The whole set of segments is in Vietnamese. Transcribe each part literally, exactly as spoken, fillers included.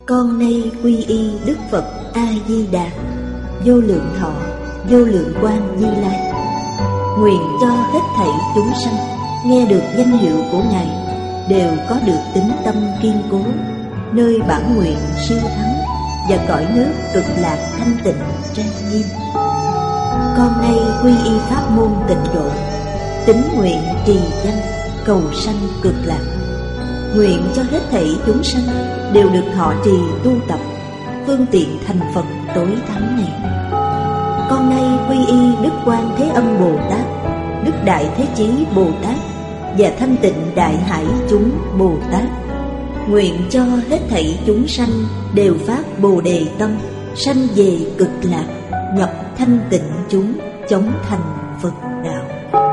Con nay quy y Đức Phật A Di Đà, vô lượng thọ, vô lượng quang Như Lai. Nguyện cho hết thảy chúng sanh nghe được danh hiệu của Ngài đều có được tín tâm kiên cố, nơi bản nguyện siêu thắng và cõi nước cực lạc thanh tịnh trang nghiêm. Con nay quy y pháp môn tịnh độ, tín nguyện trì danh cầu sanh cực lạc. Nguyện cho hết thảy chúng sanh đều được thọ trì tu tập phương tiện thành Phật tối thắng này. Con nay quy y Đức Quan Thế Âm Bồ Tát, Đức Đại Thế Chí Bồ Tát và Thanh Tịnh Đại Hải chúng Bồ Tát. Nguyện cho hết thảy chúng sanh đều phát Bồ Đề tâm, sanh về cực lạc, nhập thanh tịnh chúng, chóng thành Phật đạo.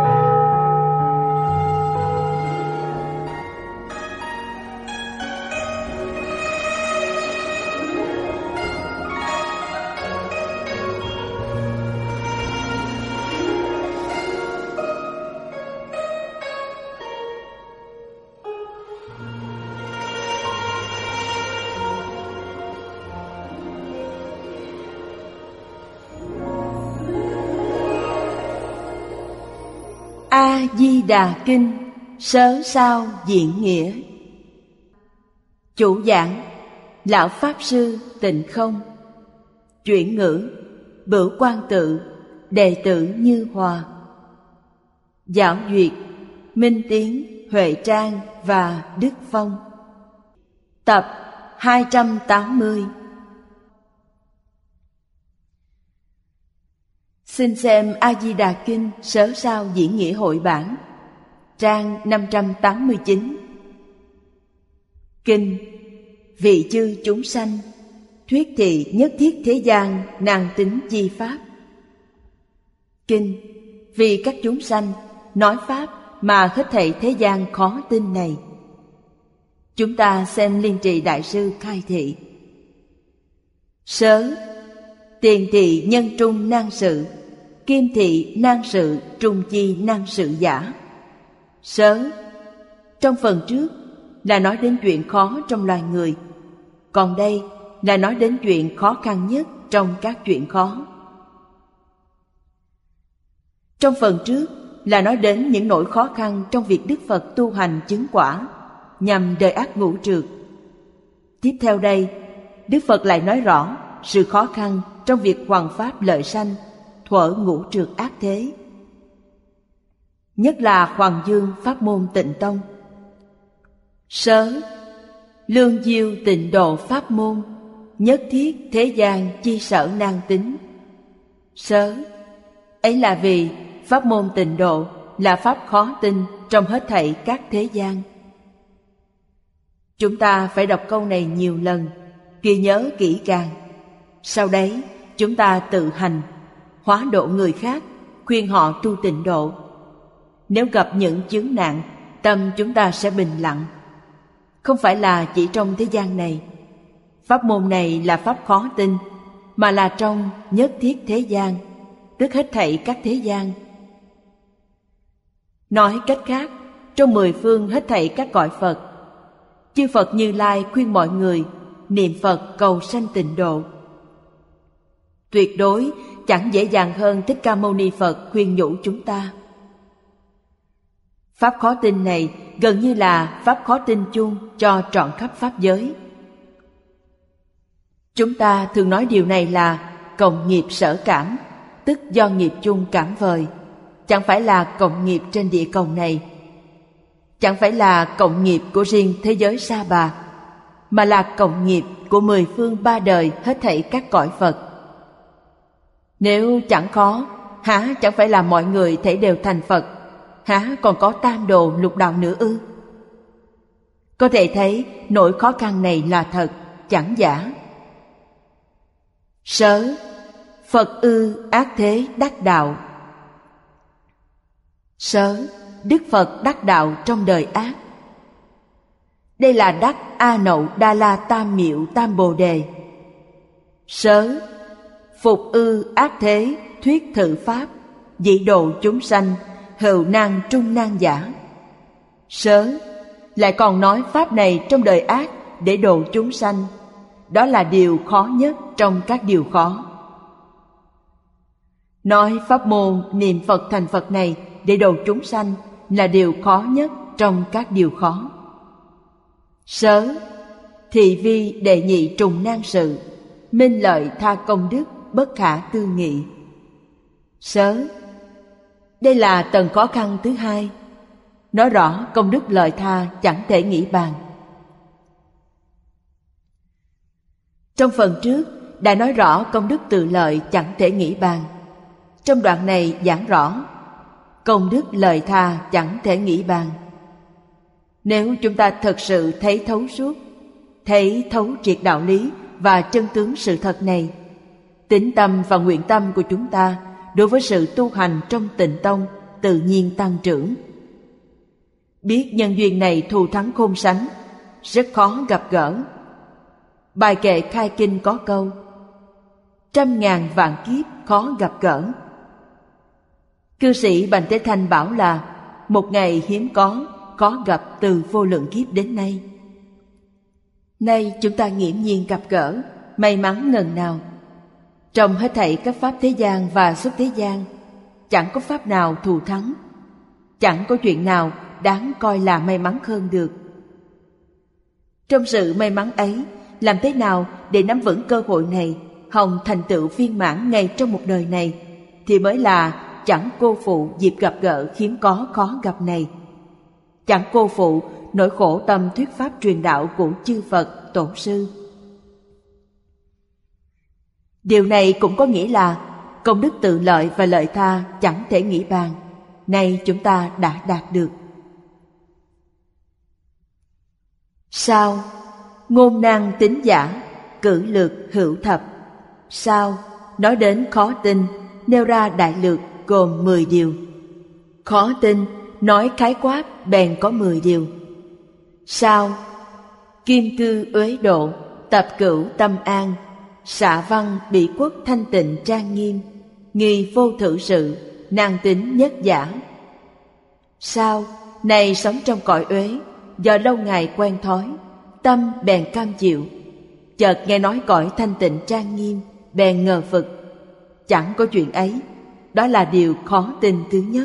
A Di Đà Kinh Sớ Sao Diện Nghĩa. Chủ giảng Lão Pháp Sư Tịnh Không. Chuyển ngữ Bửu Quang Tự, đệ tử Như Hòa. Giảng duyệt Minh Tiến, Huệ Trang và Đức Phong. Tập hai trăm tám mươi. Xin xem A Di Đà Kinh Sớ Sao Diễn Nghĩa Hội Bản, trang năm trăm tám mươi chín. Kinh: Vị chư chúng sanh, thuyết thị nhất thiết thế gian nan tính chi pháp. Kinh: Vì các chúng sanh nói pháp mà hết thảy thế gian khó tin này. Chúng ta xem Liên Trì Đại Sư khai thị. Sớ: Tiền thị nhân trung nan sự, kim thị nan sự trung chi nan sự giả. Sớ: Trong phần trước là nói đến chuyện khó trong loài người, còn đây là nói đến chuyện khó khăn nhất trong các chuyện khó. Trong phần trước là nói đến những nỗi khó khăn trong việc Đức Phật tu hành chứng quả nhằm đời ác ngũ trượt. Tiếp theo đây, Đức Phật lại nói rõ sự khó khăn trong việc hoằng pháp lợi sanh thuở ngũ trượt ác thế, nhất là Hoàng Dương pháp môn Tịnh Tông. Sớ: Lương diêu tịnh độ pháp môn, nhất thiết thế gian chi sở nan tính. Sớ: Ấy là vì pháp môn tịnh độ là pháp khó tin trong hết thảy các thế gian. Chúng ta phải đọc câu này nhiều lần, ghi nhớ kỹ càng. Sau đấy chúng ta tự hành hóa độ người khác, khuyên họ tu tịnh độ. Nếu gặp những chướng nạn, tâm chúng ta sẽ bình lặng. Không phải là chỉ trong thế gian này. Pháp môn này là pháp khó tin, mà là trong nhất thiết thế gian, tức hết thảy các thế gian. Nói cách khác, trong mười phương hết thảy các cõi Phật, chư Phật Như Lai khuyên mọi người niệm Phật cầu sanh tịnh độ. Tuyệt đối chẳng dễ dàng hơn Thích Ca Mâu Ni Phật khuyên nhủ chúng ta. Pháp khó tin này gần như là pháp khó tin chung cho trọn khắp pháp giới. Chúng ta thường nói điều này là cộng nghiệp sở cảm, tức do nghiệp chung cảm vời, chẳng phải là cộng nghiệp trên địa cầu này, chẳng phải là cộng nghiệp của riêng thế giới Sa Bà, mà là cộng nghiệp của mười phương ba đời hết thảy các cõi Phật. Nếu chẳng khó, há chẳng phải là mọi người thể đều thành Phật, há còn có tam đồ lục đạo nữa ư? Có thể thấy nỗi khó khăn này là thật, chẳng giả. Sớ: Phật ư ác thế đắc đạo. Sớ: Đức Phật đắc đạo trong đời ác. Đây là đắc A Nậu Đa La Tam Miệu Tam Bồ Đề. Sớ: Phục ư ác thế thuyết thử pháp, dĩ độ chúng sanh, hữu nan trung nan giả. Sớ: Lại còn nói pháp này trong đời ác để độ chúng sanh, đó là điều khó nhất trong các điều khó. Nói pháp môn niệm Phật thành Phật này để độ chúng sanh là điều khó nhất trong các điều khó. Sớ, thị vi đệ nhị trùng nan sự, minh lợi tha công đức, bất khả tư nghị. Sớ, đây là tầng khó khăn thứ hai, nói rõ công đức lợi tha chẳng thể nghĩ bàn. Trong phần trước đã nói rõ công đức tự lợi chẳng thể nghĩ bàn. Trong đoạn này giảng rõ công đức lợi tha chẳng thể nghĩ bàn. Nếu chúng ta thật sự thấy thấu suốt, thấy thấu triệt đạo lý và chân tướng sự thật này, tín tâm và nguyện tâm của chúng ta đối với sự tu hành trong tịnh tông tự nhiên tăng trưởng. Biết nhân duyên này thù thắng khôn sánh, rất khó gặp gỡ. Bài kệ khai kinh có câu: trăm ngàn vạn kiếp khó gặp gỡ. Cư sĩ Bành Thế Thanh bảo là một ngày hiếm có, khó gặp từ vô lượng kiếp đến nay. Nay chúng ta nghiễm nhiên gặp gỡ, may mắn ngần nào. Trong hết thảy các pháp thế gian và xuất thế gian, chẳng có pháp nào thù thắng, chẳng có chuyện nào đáng coi là may mắn hơn được. Trong sự may mắn ấy, làm thế nào để nắm vững cơ hội này, hòng thành tựu viên mãn ngay trong một đời này, thì mới là chẳng cô phụ dịp gặp gỡ hiếm có khó gặp này, chẳng cô phụ nỗi khổ tâm thuyết pháp truyền đạo của chư Phật Tổ sư. Điều này cũng có nghĩa là công đức tự lợi và lợi tha chẳng thể nghĩ bàn, nay chúng ta đã đạt được. Sao? Ngôn năng tín giả, cử lược hữu thập. Sao? Nói đến khó tin, nêu ra đại lược gồm mười điều. Khó tin, nói khái quát bèn có mười điều. Sao? Kim cư uế độ, tập cửu tâm an, xạ văn bị quốc thanh tịnh trang nghiêm, nghi vô thử sự, năng tính nhất giả. Sao? Này sống trong cõi uế, do lâu ngày quen thói, tâm bèn cam chịu, chợt nghe nói cõi thanh tịnh trang nghiêm, bèn ngờ vực. Chẳng có chuyện ấy, đó là điều khó tin thứ nhất.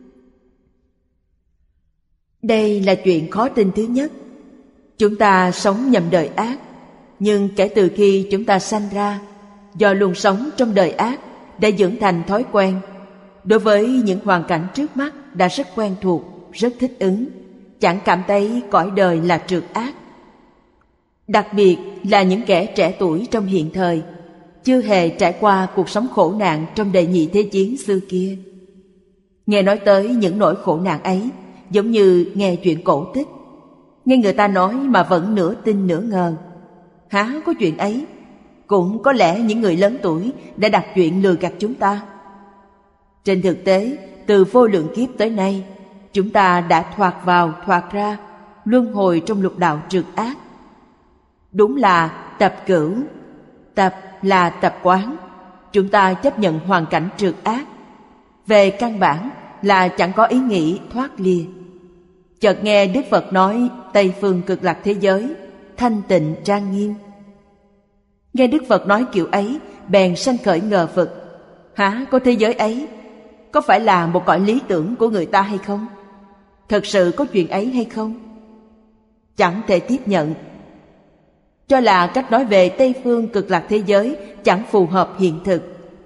Đây là chuyện khó tin thứ nhất. Chúng ta sống nhầm đời ác, nhưng kể từ khi chúng ta sanh ra, do luôn sống trong đời ác, đã dưỡng thành thói quen. Đối với những hoàn cảnh trước mắt đã rất quen thuộc, rất thích ứng, chẳng cảm thấy cõi đời là trượt ác. Đặc biệt là những kẻ trẻ tuổi trong hiện thời, chưa hề trải qua cuộc sống khổ nạn trong đời nhị thế chiến xưa kia. Nghe nói tới những nỗi khổ nạn ấy, giống như nghe chuyện cổ tích. Nghe người ta nói mà vẫn nửa tin nửa ngờ. Há có chuyện ấy? Cũng có lẽ những người lớn tuổi đã đặt chuyện lừa gạt chúng ta. Trên thực tế, từ vô lượng kiếp tới nay, chúng ta đã thoạt vào thoạt ra, luân hồi trong lục đạo trượt ác. Đúng là tập cửu. Tập là tập quán. Chúng ta chấp nhận hoàn cảnh trượt ác. Về căn bản là chẳng có ý nghĩ thoát lìa. Chợt nghe Đức Phật nói Tây phương cực lạc thế giới thanh tịnh trang nghiêm. Nghe Đức Phật nói kiểu ấy, bèn sanh khởi ngờ vực. Hả, có thế giới ấy? Có phải là một cõi lý tưởng của người ta hay không? Thật sự có chuyện ấy hay không? Chẳng thể tiếp nhận. Cho là cách nói về Tây phương cực lạc thế giới chẳng phù hợp hiện thực.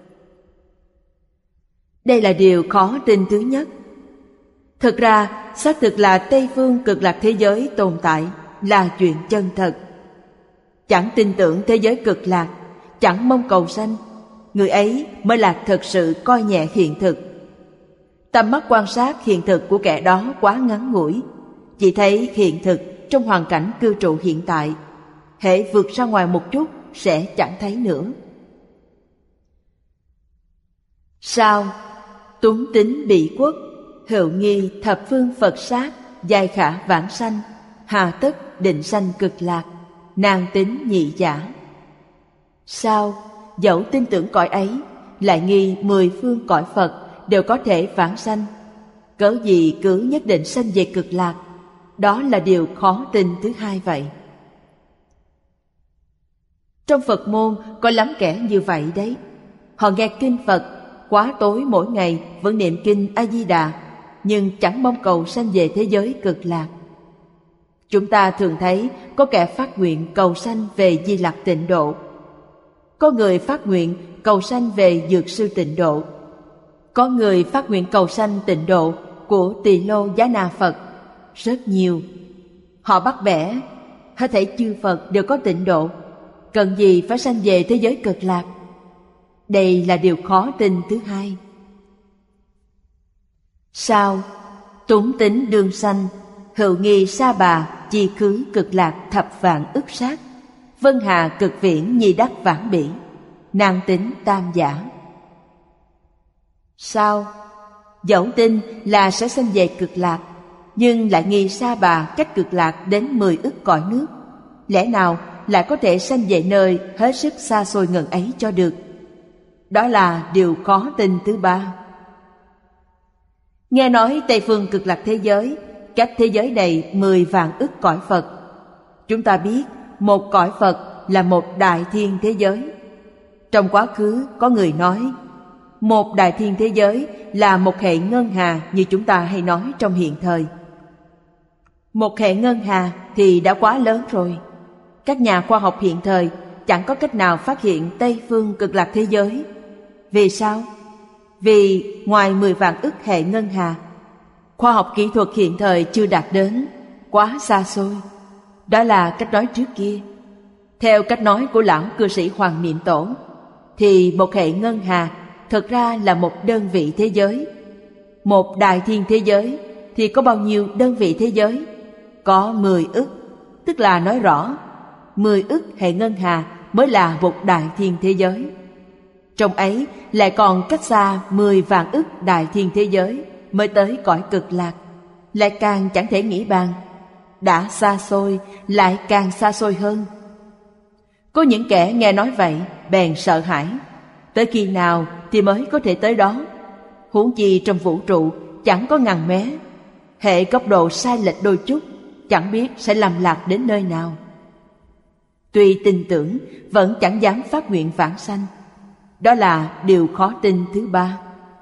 Đây là điều khó tin thứ nhất. Thực ra, xác thực là Tây phương cực lạc thế giới tồn tại là chuyện chân thật. Chẳng tin tưởng thế giới cực lạc, chẳng mong cầu sanh, người ấy mới là thật sự coi nhẹ hiện thực. Tầm mắt quan sát hiện thực của kẻ đó quá ngắn ngủi, chỉ thấy hiện thực trong hoàn cảnh cư trụ hiện tại, hễ vượt ra ngoài một chút sẽ chẳng thấy nữa. Sao? Túng tính bị quốc, hữu nghi thập phương Phật sát, giai khả vãng sanh, hà tất định sanh cực lạc, nàng tính nhị giả. Sao? Dẫu tin tưởng cõi ấy, lại nghi mười phương cõi Phật đều có thể vãng sanh, cớ gì cứ nhất định sanh về cực lạc? Đó là điều khó tin thứ hai vậy. Trong Phật môn có lắm kẻ như vậy đấy. Họ nghe kinh Phật, quá tối mỗi ngày vẫn niệm kinh A-di-đà, nhưng chẳng mong cầu sanh về thế giới cực lạc. Chúng ta thường thấy có kẻ phát nguyện cầu sanh về Di Lặc Tịnh Độ, có người phát nguyện cầu sanh về Dược Sư Tịnh Độ, có người phát nguyện cầu sanh tịnh độ của Tỳ Lô Giá Na Phật. Rất nhiều. Họ bắt bẻ, hết thảy chư Phật đều có tịnh độ, cần gì phải sanh về thế giới cực lạc. Đây là điều khó tin thứ hai. Sao? Túng tính đương sanh, hữu nghi sa bà, chi khứ cực lạc thập vạn ức sát, vân hà cực viễn nhi đắc vãng bỉ, nàng tính tam giả. Sao? Dẫu tin là sẽ sanh về cực lạc, nhưng lại nghi sa bà cách cực lạc đến mười ức cõi nước, lẽ nào lại có thể sanh về nơi hết sức xa xôi ngần ấy cho được? Đó là điều khó tin thứ ba. Nghe nói Tây phương cực lạc thế giới cách thế giới này mười vạn ức cõi Phật. Chúng ta biết một cõi Phật là một đại thiên thế giới. Trong quá khứ có người nói một đại thiên thế giới là một hệ ngân hà, như chúng ta hay nói trong hiện thời. Một hệ ngân hà thì đã quá lớn rồi. Các nhà khoa học hiện thời chẳng có cách nào phát hiện Tây phương cực lạc thế giới. Vì sao? Vì ngoài mười vạn ức hệ ngân hà, khoa học kỹ thuật hiện thời chưa đạt đến, quá xa xôi. Đó là cách nói trước kia. Theo cách nói của lão cư sĩ Hoàng Niệm Tổ, thì một hệ ngân hà thật ra là một đơn vị thế giới. Một đại thiên thế giới thì có bao nhiêu đơn vị thế giới? Có mười ức, tức là nói rõ mười ức hệ ngân hà mới là một đại thiên thế giới. Trong ấy lại còn cách xa mười vạn ức đại thiên thế giới mới tới cõi cực lạc, lại càng chẳng thể nghĩ bàn. Đã xa xôi lại càng xa xôi hơn. Có những kẻ nghe nói vậy bèn sợ hãi, tới khi nào thì mới có thể tới đó? Huống chi trong vũ trụ chẳng có ngàn mé, hệ góc độ sai lệch đôi chút, chẳng biết sẽ lầm lạc đến nơi nào. Tuy tin tưởng, vẫn chẳng dám phát nguyện vãng sanh. Đó là điều khó tin thứ ba.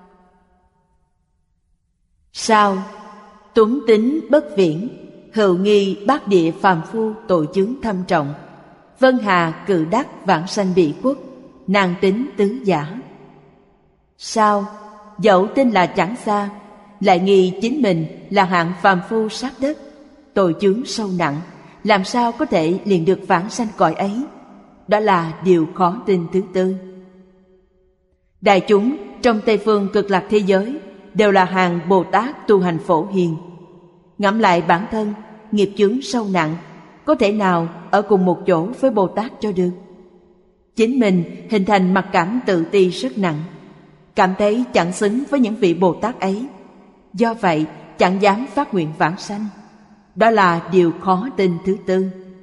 Sao? Túng tính bất viễn, hữu nghi bát địa phàm phu tội chướng thâm trọng, vân hà cự đắc vãng sanh bị quốc, nàng tính tứ giả. Sao? Dẫu tin là chẳng xa, lại nghi chính mình là hạng phàm phu sát đất, tội chướng sâu nặng, làm sao có thể liền được vãng sanh cõi ấy? Đó là điều khó tin thứ tư. Đại chúng trong Tây phương cực lạc thế giới đều là hàng Bồ Tát tu hành phổ hiền. Ngẫm lại bản thân, nghiệp chướng sâu nặng, có thể nào ở cùng một chỗ với Bồ Tát cho được? Chính mình hình thành mặc cảm tự ti rất nặng, cảm thấy chẳng xứng với những vị Bồ Tát ấy, do vậy chẳng dám phát nguyện vãng sanh. Đó là điều khó tin thứ tư.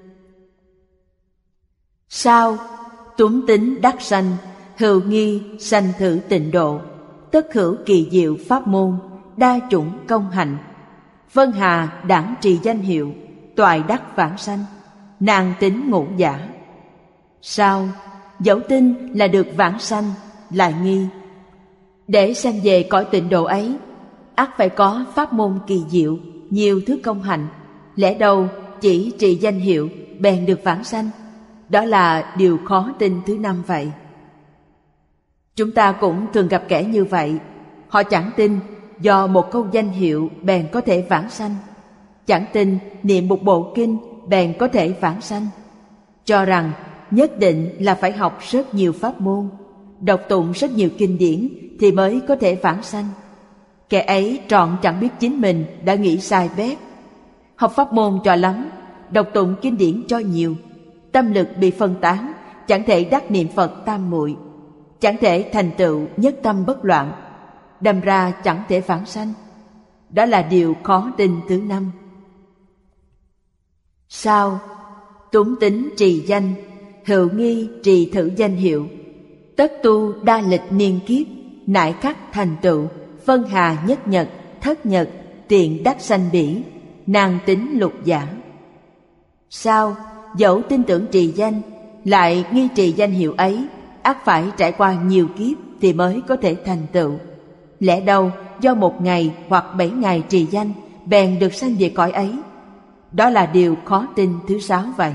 Sao? Túng tính đắc sanh, hữu nghi sanh thử tịnh độ, tất hữu kỳ diệu pháp môn, đa chủng công hạnh, vân hà đẳng trì danh hiệu, toại đắc vãng sanh, nàng tính ngũ giả. Sao? Dẫu tin là được vãng sanh, lại nghi. Để sanh về cõi tịnh độ ấy, ắt phải có pháp môn kỳ diệu, nhiều thứ công hạnh, lẽ đâu chỉ trì danh hiệu bèn được vãng sanh? Đó là điều khó tin thứ năm vậy. Chúng ta cũng thường gặp kẻ như vậy. Họ chẳng tin do một câu danh hiệu bèn có thể vãng sanh, chẳng tin niệm một bộ kinh bèn có thể vãng sanh, cho rằng nhất định là phải học rất nhiều pháp môn, đọc tụng rất nhiều kinh điển thì mới có thể vãng sanh. Kẻ ấy trọn chẳng biết chính mình đã nghĩ sai bét. Học pháp môn cho lắm, đọc tụng kinh điển cho nhiều, tâm lực bị phân tán, chẳng thể đắc niệm Phật tam muội, chẳng thể thành tựu nhất tâm bất loạn, đâm ra chẳng thể vãng sanh. Đó là điều khó tin thứ năm. Sao? Túng tính trì danh, hữu nghi trì thử danh hiệu, tất tu đa lịch niên kiếp, nại khắc thành tựu, vân hà nhất nhật, thất nhật, tiện đắc sanh bỉ, nàng tính lục giả. Sao? Dẫu tin tưởng trì danh, lại nghi trì danh hiệu ấy, ắt phải trải qua nhiều kiếp thì mới có thể thành tựu. Lẽ đâu do một ngày hoặc bảy ngày trì danh bèn được sanh về cõi ấy? Đó là điều khó tin thứ sáu vậy.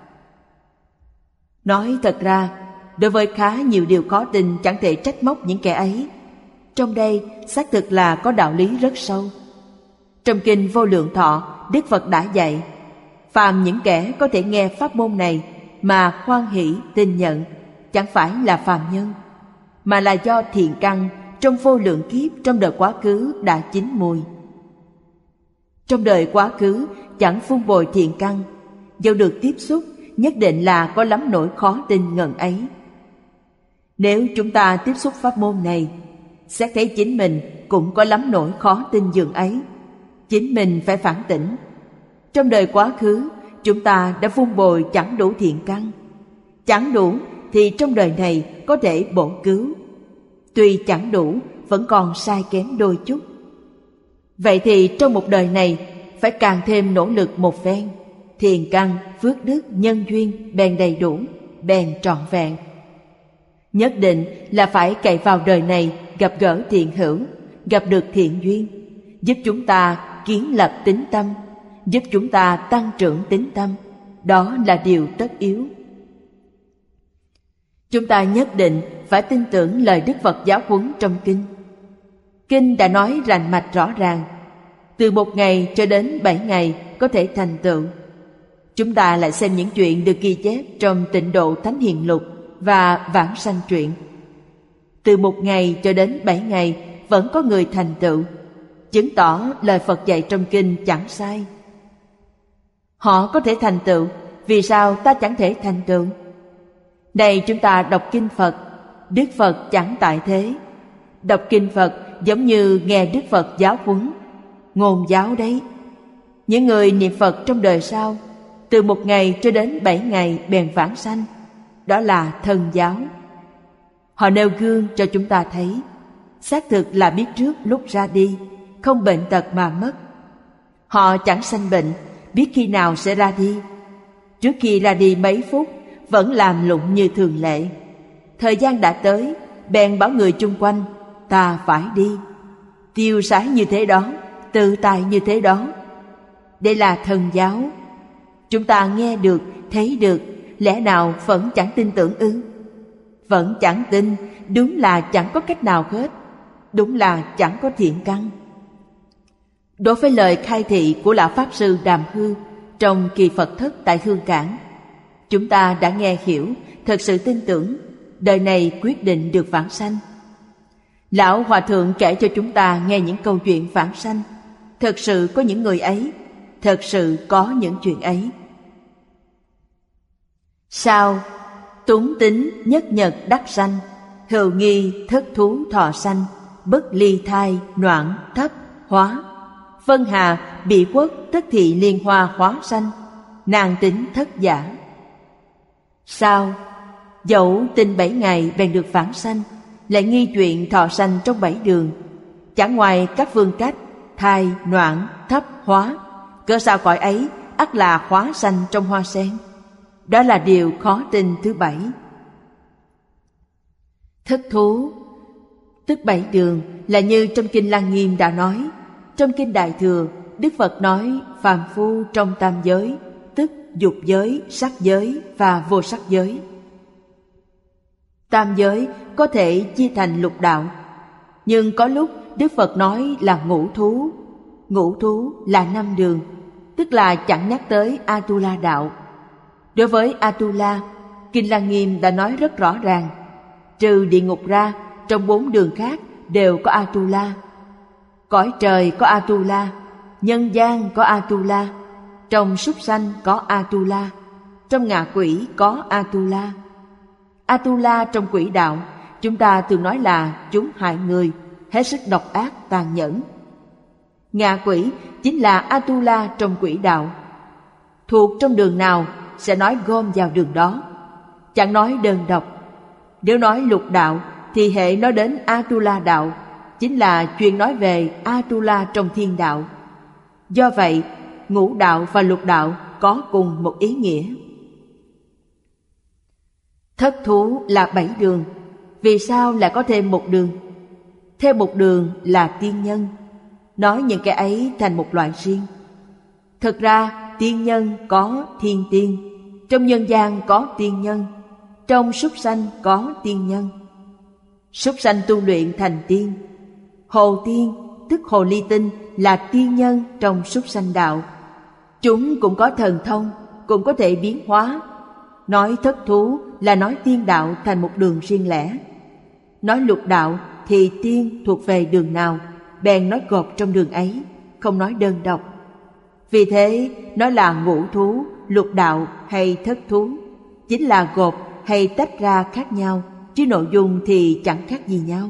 Nói thật ra, đối với khá nhiều điều khó tin chẳng thể trách móc những kẻ ấy. Trong đây xác thực là có đạo lý rất sâu. Trong kinh Vô Lượng Thọ, Đức Phật đã dạy, phàm những kẻ có thể nghe pháp môn này mà hoan hỷ tin nhận, chẳng phải là phàm nhân, mà là do thiện căn trong vô lượng kiếp trong đời quá khứ đã chín mùi. Trong đời quá khứ chẳng phun bồi thiện căn, dẫu được tiếp xúc nhất định là có lắm nỗi khó tin ngần ấy. Nếu chúng ta tiếp xúc pháp môn này, xét thấy chính mình cũng có lắm nỗi khó tin dường ấy. Chính mình phải phản tỉnh. Trong đời quá khứ, chúng ta đã vun bồi chẳng đủ thiện căn. Chẳng đủ thì trong đời này có thể bổ cứu. Tuy chẳng đủ, vẫn còn sai kém đôi chút. Vậy thì trong một đời này, phải càng thêm nỗ lực một phen. Thiện căn, phước đức, nhân duyên bèn đầy đủ, bèn trọn vẹn. Nhất định là phải cậy vào đời này gặp gỡ thiện hữu, gặp được thiện duyên, giúp chúng ta kiến lập tín tâm, giúp chúng ta tăng trưởng tín tâm. Đó là điều tất yếu. Chúng ta nhất định phải tin tưởng lời Đức Phật giáo huấn trong kinh. Kinh đã nói rành mạch rõ ràng, từ một ngày cho đến bảy ngày có thể thành tựu. Chúng ta lại xem những chuyện được ghi chép trong Tịnh Độ Thánh Hiền Lục và Vãng Sanh Truyện. Từ một ngày cho đến bảy ngày vẫn có người thành tựu, chứng tỏ lời Phật dạy trong kinh chẳng sai. Họ có thể thành tựu, vì sao ta chẳng thể thành tựu? Này chúng ta đọc kinh Phật, Đức Phật chẳng tại thế. Đọc kinh Phật giống như nghe Đức Phật giáo huấn, ngôn giáo đấy. Những người niệm Phật trong đời sau, từ một ngày cho đến bảy ngày bèn vãng sanh, đó là thần giáo. Họ nêu gương cho chúng ta thấy, xác thực là biết trước lúc ra đi, không bệnh tật mà mất. Họ chẳng sanh bệnh, biết khi nào sẽ ra đi. Trước khi ra đi mấy phút, vẫn làm lụng như thường lệ. Thời gian đã tới, bèn bảo người chung quanh, ta phải đi. Tiêu sái như thế đó, tự tại như thế đó. Đây là thần giáo. Chúng ta nghe được, thấy được, lẽ nào vẫn chẳng tin tưởng ư? Vẫn chẳng tin, đúng là chẳng có cách nào hết. Đúng là chẳng có thiện căn. Đối với lời khai thị của Lão Pháp Sư Đàm Hư trong kỳ Phật thất tại Hương Cảng, chúng ta đã nghe hiểu, thật sự tin tưởng, đời này quyết định được vãng sanh. Lão Hòa Thượng kể cho chúng ta nghe những câu chuyện vãng sanh. Thật sự có những người ấy, thật sự có những chuyện ấy. Sao? Túng tính nhất nhật đắc sanh, hữu nghi thất thú thọ sanh, bất ly thai noãn thấp hóa. Vân hà bị quốc tất thị liên hoa hóa sanh, nàng tính thất giả. Sao? Dẫu tin bảy ngày bèn được vãng sanh, lại nghi chuyện thọ sanh trong bảy đường, chẳng ngoài các phương cách thai noãn thấp hóa. Cớ sao cõi ấy ắt là hóa sanh trong hoa sen? Đó là điều khó tin thứ bảy. Thất thú tức bảy đường là như trong kinh Lăng Nghiêm đã nói. Trong kinh Đại Thừa, Đức Phật nói phàm phu trong tam giới, tức dục giới, sắc giới và vô sắc giới. Tam giới có thể chia thành lục đạo, nhưng có lúc Đức Phật nói là ngũ thú. Ngũ thú là năm đường, tức là chẳng nhắc tới Atula đạo. Đối với Atula, kinh Lăng Nghiêm đã nói rất rõ ràng, trừ địa ngục ra, trong bốn đường khác đều có Atula. Cõi trời có Atula, nhân gian có Atula, trong súc sanh có Atula, trong ngạ quỷ có Atula. Atula trong quỷ đạo, chúng ta thường nói là chúng hại người, hết sức độc ác tàn nhẫn. Ngạ quỷ chính là Atula trong quỷ đạo. Thuộc trong đường nào sẽ nói gom vào đường đó, chẳng nói đơn độc. Nếu nói lục đạo thì hệ nói đến Atula đạo, chính là chuyên nói về Atula trong thiên đạo. Do vậy, ngũ đạo và lục đạo có cùng một ý nghĩa. Thất thú là bảy đường, vì sao lại có thêm một đường? Thêm một đường là tiên nhân, nói những cái ấy thành một loại riêng. Thực ra tiên nhân có thiên tiên, trong nhân gian có tiên nhân, trong súc sanh có tiên nhân. Súc sanh tu luyện thành tiên. Hồ tiên tức hồ ly tinh là tiên nhân trong súc sanh đạo. Chúng cũng có thần thông, cũng có thể biến hóa. Nói thất thú là nói tiên đạo thành một đường riêng lẻ. Nói lục đạo thì tiên thuộc về đường nào, bèn nói gộp trong đường ấy, không nói đơn độc. Vì thế, nói là ngũ thú, lục đạo hay thất thú, chính là gộp hay tách ra khác nhau, chứ nội dung thì chẳng khác gì nhau.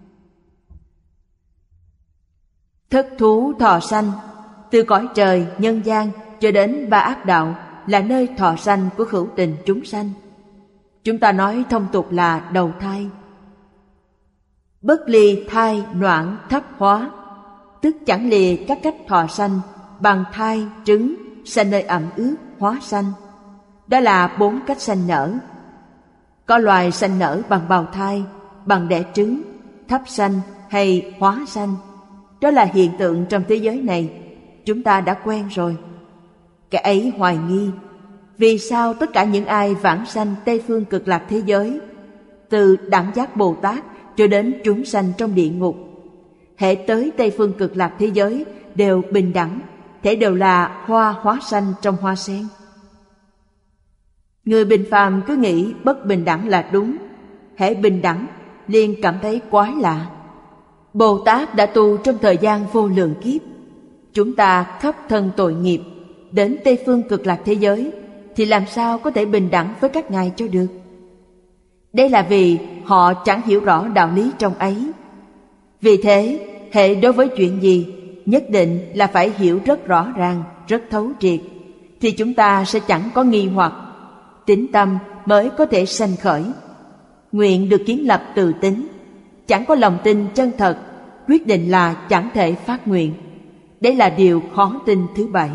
Thất thú thọ sanh, từ cõi trời, nhân gian cho đến ba ác đạo là nơi thọ sanh của hữu tình chúng sanh. Chúng ta nói thông tục là đầu thai. Bất ly thai noãn thấp hóa, tức chẳng lìa các cách thọ sanh bằng thai, trứng, sanh nơi ẩm ướt, hóa sanh. Đó là bốn cách sanh nở. Có loài sanh nở bằng bào thai, bằng đẻ trứng, thấp sanh hay hóa sanh. Đó là hiện tượng trong thế giới này, chúng ta đã quen rồi. Cái ấy hoài nghi, vì sao tất cả những ai vãng sanh Tây Phương Cực Lạc thế giới, từ Đẳng Giác Bồ Tát cho đến chúng sanh trong địa ngục, hễ tới Tây Phương Cực Lạc thế giới đều bình đẳng, thế đều là hoa hóa sanh trong hoa sen. Người bình phàm cứ nghĩ bất bình đẳng là đúng, hễ bình đẳng liền cảm thấy quái lạ. Bồ Tát đã tu trong thời gian vô lượng kiếp. Chúng ta khắp thân tội nghiệp, đến Tây Phương Cực Lạc thế giới thì làm sao có thể bình đẳng với các ngài cho được? Đây là vì họ chẳng hiểu rõ đạo lý trong ấy. Vì thế, hệ đối với chuyện gì, nhất định là phải hiểu rất rõ ràng, rất thấu triệt, thì chúng ta sẽ chẳng có nghi hoặc, tín tâm mới có thể sanh khởi. Nguyện được kiến lập từ tín, chẳng có lòng tin chân thật, quyết định là chẳng thể phát nguyện. Đây là điều khó tin thứ bảy.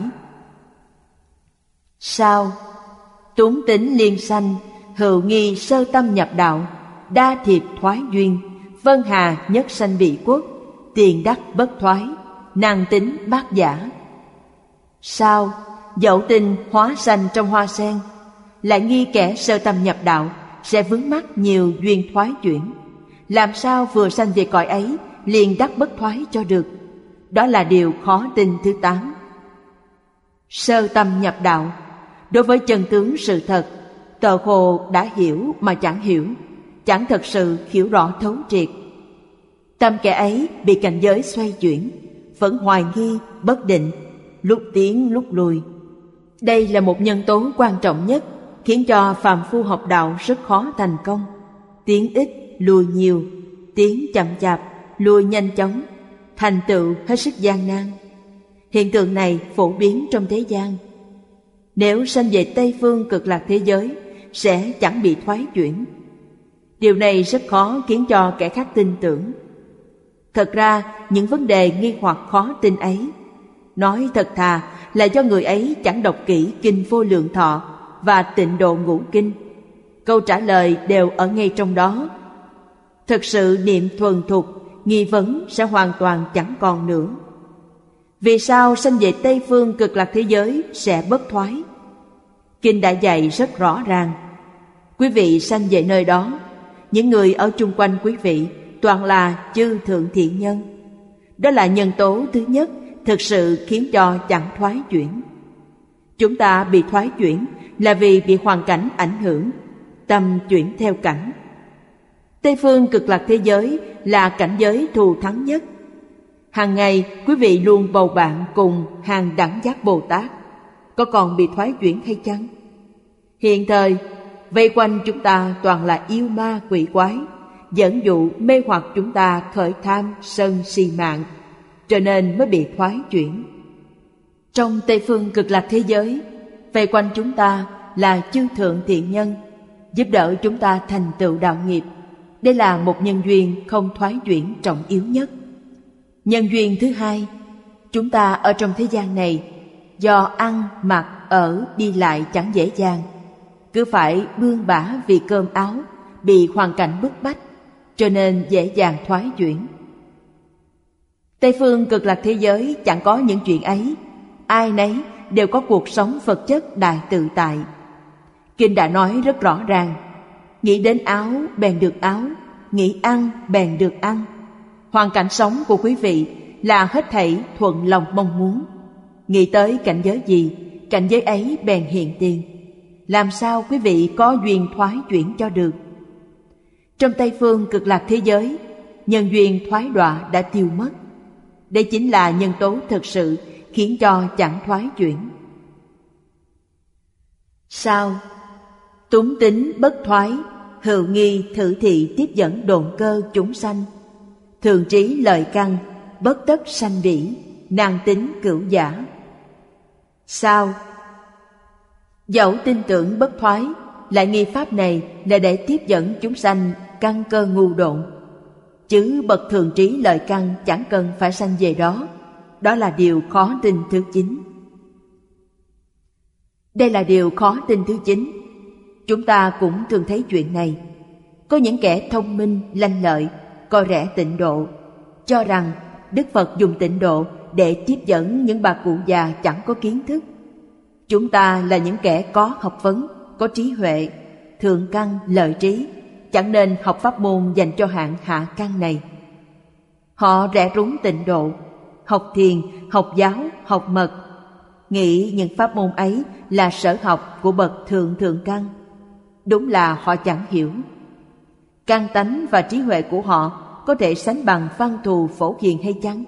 Sao? Túng tính liên sanh, hữu nghi sơ tâm nhập đạo, đa thiệp thoái duyên, vân hà nhất sanh bị quốc, tiền đắc bất thoái, nàng tính bát giả. Sao? Dẫu tình hóa sanh trong hoa sen, lại nghi kẻ sơ tâm nhập đạo sẽ vướng mắc nhiều duyên thoái chuyển. Làm sao vừa sanh về cõi ấy liền đắc bất thoái cho được? Đó là điều khó tin thứ tám. Sơ tâm nhập đạo, đối với chân tướng sự thật, tờ hồ đã hiểu mà chẳng hiểu, chẳng thật sự hiểu rõ thấu triệt. Tâm kẻ ấy bị cảnh giới xoay chuyển, vẫn hoài nghi, bất định, lúc tiến lúc lùi. Đây là một nhân tố quan trọng nhất, khiến cho phàm phu học đạo rất khó thành công. Tiến ít, lùi nhiều, tiến chậm chạp, lùi nhanh chóng, thành tựu hết sức gian nan. Hiện tượng này phổ biến trong thế gian. Nếu sanh về Tây Phương Cực Lạc thế giới, sẽ chẳng bị thoái chuyển. Điều này rất khó khiến cho kẻ khác tin tưởng. Thật ra, những vấn đề nghi hoặc khó tin ấy, nói thật thà là do người ấy chẳng đọc kỹ Kinh Vô Lượng Thọ và Tịnh Độ Ngũ Kinh. Câu trả lời đều ở ngay trong đó. Thực sự niệm thuần thục, nghi vấn sẽ hoàn toàn chẳng còn nữa. Vì sao sanh về Tây Phương Cực Lạc thế giới sẽ bất thoái? Kinh đã dạy rất rõ ràng. Quý vị sanh về nơi đó, những người ở chung quanh quý vị toàn là chư thượng thiện nhân. Đó là nhân tố thứ nhất thực sự khiến cho chẳng thoái chuyển. Chúng ta bị thoái chuyển là vì bị hoàn cảnh ảnh hưởng, tâm chuyển theo cảnh. Tây Phương Cực Lạc thế giới là cảnh giới thù thắng nhất. Hàng ngày quý vị luôn bầu bạn cùng hàng đẳng giác Bồ Tát, có còn bị thoái chuyển hay chăng? Hiện thời vây quanh chúng ta toàn là yêu ma quỷ quái, dẫn dụ mê hoặc chúng ta khởi tham sân si mạng, cho nên mới bị thoái chuyển. Trong Tây Phương Cực Lạc thế giới, vây quanh chúng ta là chư thượng thiện nhân, giúp đỡ chúng ta thành tựu đạo nghiệp. Đây là một nhân duyên không thoái chuyển trọng yếu nhất. Nhân duyên thứ hai, chúng ta ở trong thế gian này, do ăn, mặc, ở, đi lại chẳng dễ dàng, cứ phải bươn bả vì cơm áo, bị hoàn cảnh bức bách, cho nên dễ dàng thoái chuyển. Tây phương cực lạc thế giới chẳng có những chuyện ấy, ai nấy đều có cuộc sống vật chất đại tự tại. Kinh đã nói rất rõ ràng, nghĩ đến áo bèn được áo, nghĩ ăn bèn được ăn. Hoàn cảnh sống của quý vị là hết thảy thuận lòng mong muốn. Nghĩ tới cảnh giới gì, cảnh giới ấy bèn hiện tiền. Làm sao quý vị có duyên thoái chuyển cho được? Trong Tây phương cực lạc thế giới, nhân duyên thoái đọa đã tiêu mất. Đây chính là nhân tố thực sự khiến cho chẳng thoái chuyển. Sao? Túng tính bất thoái, hữu nghi thử thị tiếp dẫn độn cơ chúng sanh. Thường trí lợi căn, bất tất sanh bỉ, năng tính cửu giả. Sao? Dẫu tin tưởng bất thoái, lại nghi pháp này là để tiếp dẫn chúng sanh căn cơ ngu độn. Chứ bậc thường trí lợi căn chẳng cần phải sanh về đó. Đó là điều khó tin thứ chín. Đây là điều khó tin thứ chín. Chúng ta cũng thường thấy chuyện này. Có những kẻ thông minh, lanh lợi, coi rẻ tịnh độ, cho rằng Đức Phật dùng tịnh độ để tiếp dẫn những bà cụ già chẳng có kiến thức. Chúng ta là những kẻ có học vấn, có trí huệ, thượng căn, lợi trí, chẳng nên học pháp môn dành cho hạng hạ căn này. Họ rẻ rúng tịnh độ, học thiền, học giáo, học mật, nghĩ những pháp môn ấy là sở học của bậc thượng thượng căn. Đúng là họ chẳng hiểu. Căn tánh và trí huệ của họ có thể sánh bằng Văn Thù Phổ Hiền hay chăng?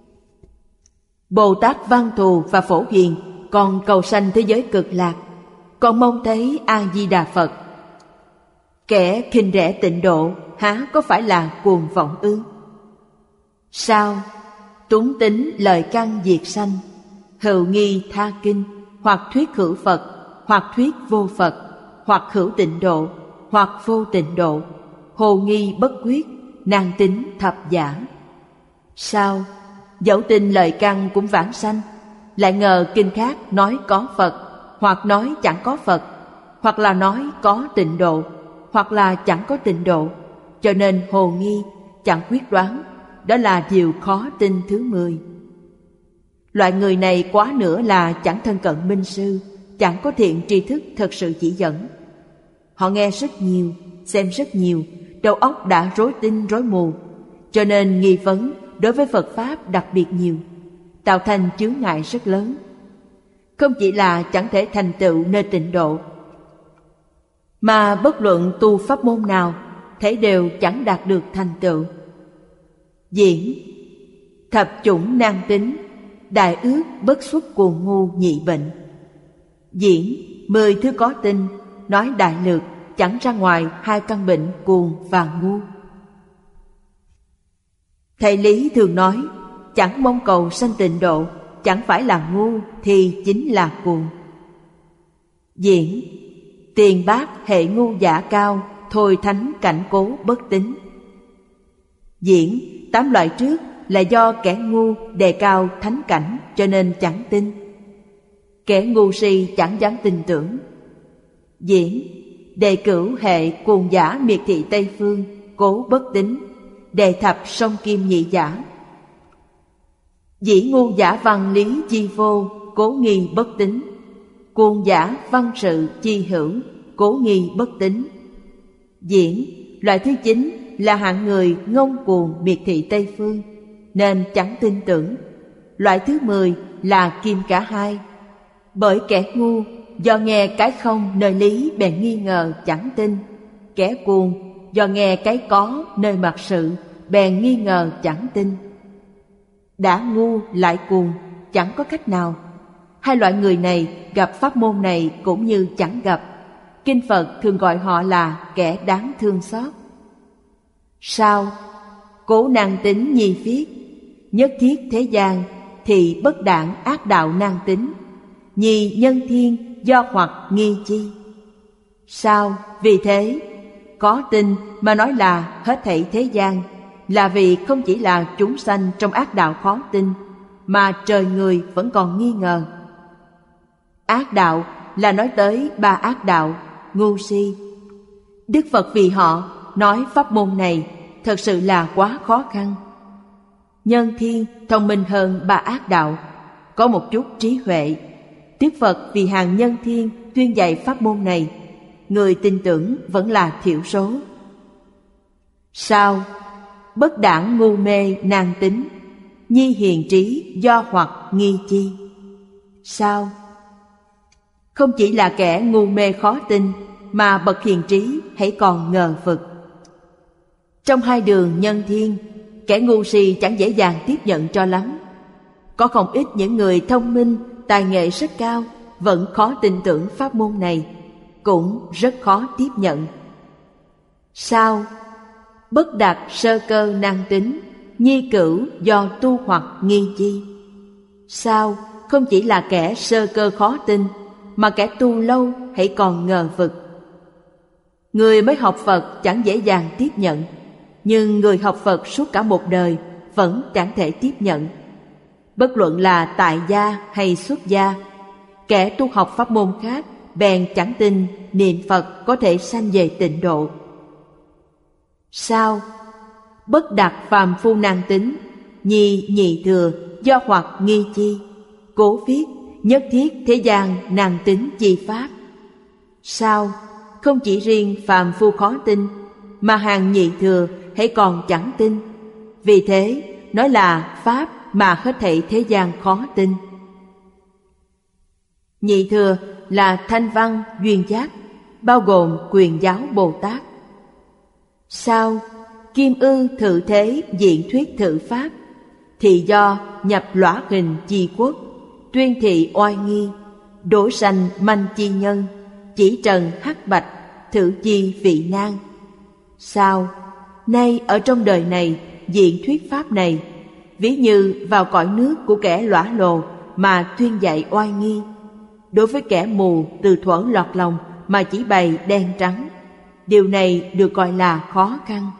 Bồ Tát Văn Thù và Phổ Hiền còn cầu sanh thế giới cực lạc, còn mong thấy A-di-đà Phật. Kẻ khinh rẻ tịnh độ há có phải là cuồng vọng ư? Sao? Túng tính lời căn diệt sanh, hữu nghi tha kinh, hoặc thuyết hữu Phật, hoặc thuyết vô Phật, hoặc hữu tịnh độ, hoặc vô tịnh độ, hồ nghi bất quyết, năng tính thập giả. Sao? Dẫu tin lời căn cũng vãng sanh, lại ngờ kinh khác nói có Phật, hoặc nói chẳng có Phật, hoặc là nói có tịnh độ, hoặc là chẳng có tịnh độ, cho nên hồ nghi, chẳng quyết đoán. Đó là điều khó tin thứ mười. Loại người này quá nữa là chẳng thân cận minh sư, chẳng có thiện tri thức thật sự chỉ dẫn. Họ nghe rất nhiều, xem rất nhiều, đầu óc đã rối tinh rối mù, cho nên nghi vấn đối với Phật Pháp đặc biệt nhiều, tạo thành chướng ngại rất lớn. Không chỉ là chẳng thể thành tựu nơi tịnh độ, mà bất luận tu pháp môn nào, thấy đều chẳng đạt được thành tựu. Diễn thập chủng nan tính, đại ước bất xuất cuồng ngu nhị bệnh. Diễn mười thứ có tinh, nói đại lược, chẳng ra ngoài hai căn bệnh cuồng và ngu. Thầy Lý thường nói, chẳng mong cầu sanh tịnh độ, chẳng phải là ngu thì chính là cuồng. Diễn tiền bát hệ ngu giả cao, thôi thánh cảnh cố bất tín. Diễn tám loại trước là do kẻ ngu đề cao thánh cảnh cho nên chẳng tin. Kẻ ngu si chẳng dám tin tưởng. Diễn đề cửu hệ cuồng giả miệt thị Tây Phương, cố bất tín. Đề thập song kim nhị giả. Dĩ ngu giả văn lý chi vô, cố nghi bất tín. Cuồng giả văn sự chi hữu, cố nghi bất tín. Diễn loại thứ chín là hạng người ngông cuồng miệt thị Tây Phương, nên chẳng tin tưởng. Loại thứ mười là kim cả hai. Bởi kẻ ngu do nghe cái không nơi lý bèn nghi ngờ chẳng tin. Kẻ cuồng do nghe cái có nơi mặt sự bèn nghi ngờ chẳng tin. Đã ngu lại cuồng, chẳng có cách nào. Hai loại người này gặp pháp môn này cũng như chẳng gặp. Kinh Phật thường gọi họ là kẻ đáng thương xót. Sao? Cố năng tính nhi viết, nhất thiết thế gian thì bất đảng ác đạo năng tính, nhi nhân thiên do hoặc nghi chi. Sao? Vì thế có tin mà nói là hết thảy thế gian, là vì không chỉ là chúng sanh trong ác đạo khó tin, mà trời người vẫn còn nghi ngờ. Ác đạo là nói tới ba ác đạo, ngu si. Đức Phật vì họ nói pháp môn này thật sự là quá khó khăn. Nhân thiên thông minh hơn ba ác đạo, có một chút trí huệ. Đức Phật vì hàng nhân thiên tuyên dạy pháp môn này, người tin tưởng vẫn là thiểu số. Sao? Bất đãng ngu mê nan tính, nhi hiền trí do hoặc nghi chi. Sao? Không chỉ là kẻ ngu mê khó tin, mà bậc hiền trí hãy còn ngờ vực. Trong hai đường nhân thiên, kẻ ngu si chẳng dễ dàng tiếp nhận cho lắm. Có không ít những người thông minh, tài nghệ rất cao vẫn khó tin tưởng pháp môn này, cũng rất khó tiếp nhận. Sao? Bất đạt sơ cơ nan tính, nhi cửu do tu hoặc nghi chi. Sao? Không chỉ là kẻ sơ cơ khó tin, mà kẻ tu lâu hãy còn ngờ vực. Người mới học Phật chẳng dễ dàng tiếp nhận, nhưng người học Phật suốt cả một đời vẫn chẳng thể tiếp nhận. Bất luận là tại gia hay xuất gia, kẻ tu học pháp môn khác bèn chẳng tin niệm Phật có thể sanh về tịnh độ. Sao? Bất đạt phàm phu nan tính, nhi nhị thừa do hoặc nghi chi. Cố viết nhất thiết thế gian nan tính chi pháp. Sao? Không chỉ riêng phàm phu khó tin, mà hàng nhị thừa hãy còn chẳng tin. Vì thế nói là pháp mà hết thảy thế gian khó tin. Nhị thừa là Thanh Văn Duyên Giác, bao gồm Quyền Giáo Bồ Tát. Sao? Kim ư thự thế diện thuyết thự pháp, thì do nhập lõa hình chi quốc, tuyên thị oai nghi, đổ sanh manh chi nhân, chỉ trần hắc bạch, thử chi vị nan. Sao? Nay ở trong đời này diện thuyết pháp này, ví như vào cõi nước của kẻ lõa lồ mà tuyên dạy oai nghi. Đối với kẻ mù từ thuở lọt lòng mà chỉ bày đen trắng, điều này được gọi là khó khăn.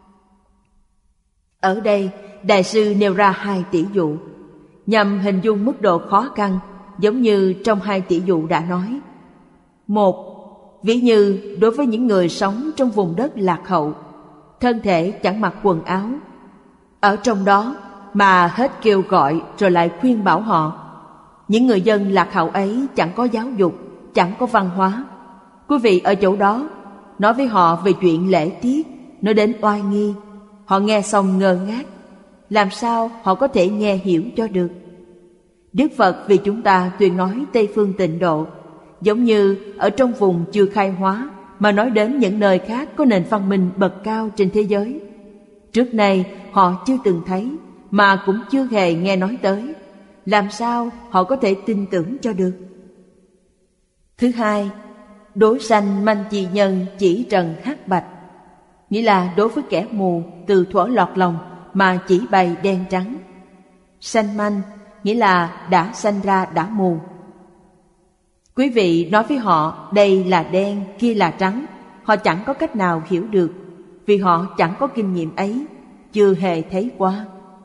Ở đây Đại sư nêu ra hai tỷ dụ, nhằm hình dung mức độ khó khăn, giống như trong hai tỷ dụ đã nói. Một, ví như đối với những người sống trong vùng đất lạc hậu, thân thể chẳng mặc quần áo, ở trong đó mà hết kêu gọi rồi lại khuyên bảo họ. Những người dân lạc hậu ấy chẳng có giáo dục, chẳng có văn hóa. Quý vị ở chỗ đó nói với họ về chuyện lễ tiết, nói đến oai nghi, họ nghe xong ngơ ngác, làm sao họ có thể nghe hiểu cho được. Đức Phật vì chúng ta tuyên nói Tây phương tịnh độ, giống như ở trong vùng chưa khai hóa mà nói đến những nơi khác có nền văn minh bậc cao trên thế giới. Trước nay họ chưa từng thấy, mà cũng chưa hề nghe nói tới, làm sao họ có thể tin tưởng cho được. Thứ hai, đối sanh manh chi nhân chỉ trần hắc bạch, nghĩa là đối với kẻ mù từ thuở lọt lòng mà chỉ bày đen trắng. Sanh manh nghĩa là đã sanh ra đã mù. Quý vị nói với họ đây là đen, kia là trắng, họ chẳng có cách nào hiểu được, vì họ chẳng có kinh nghiệm ấy, chưa hề thấy qua.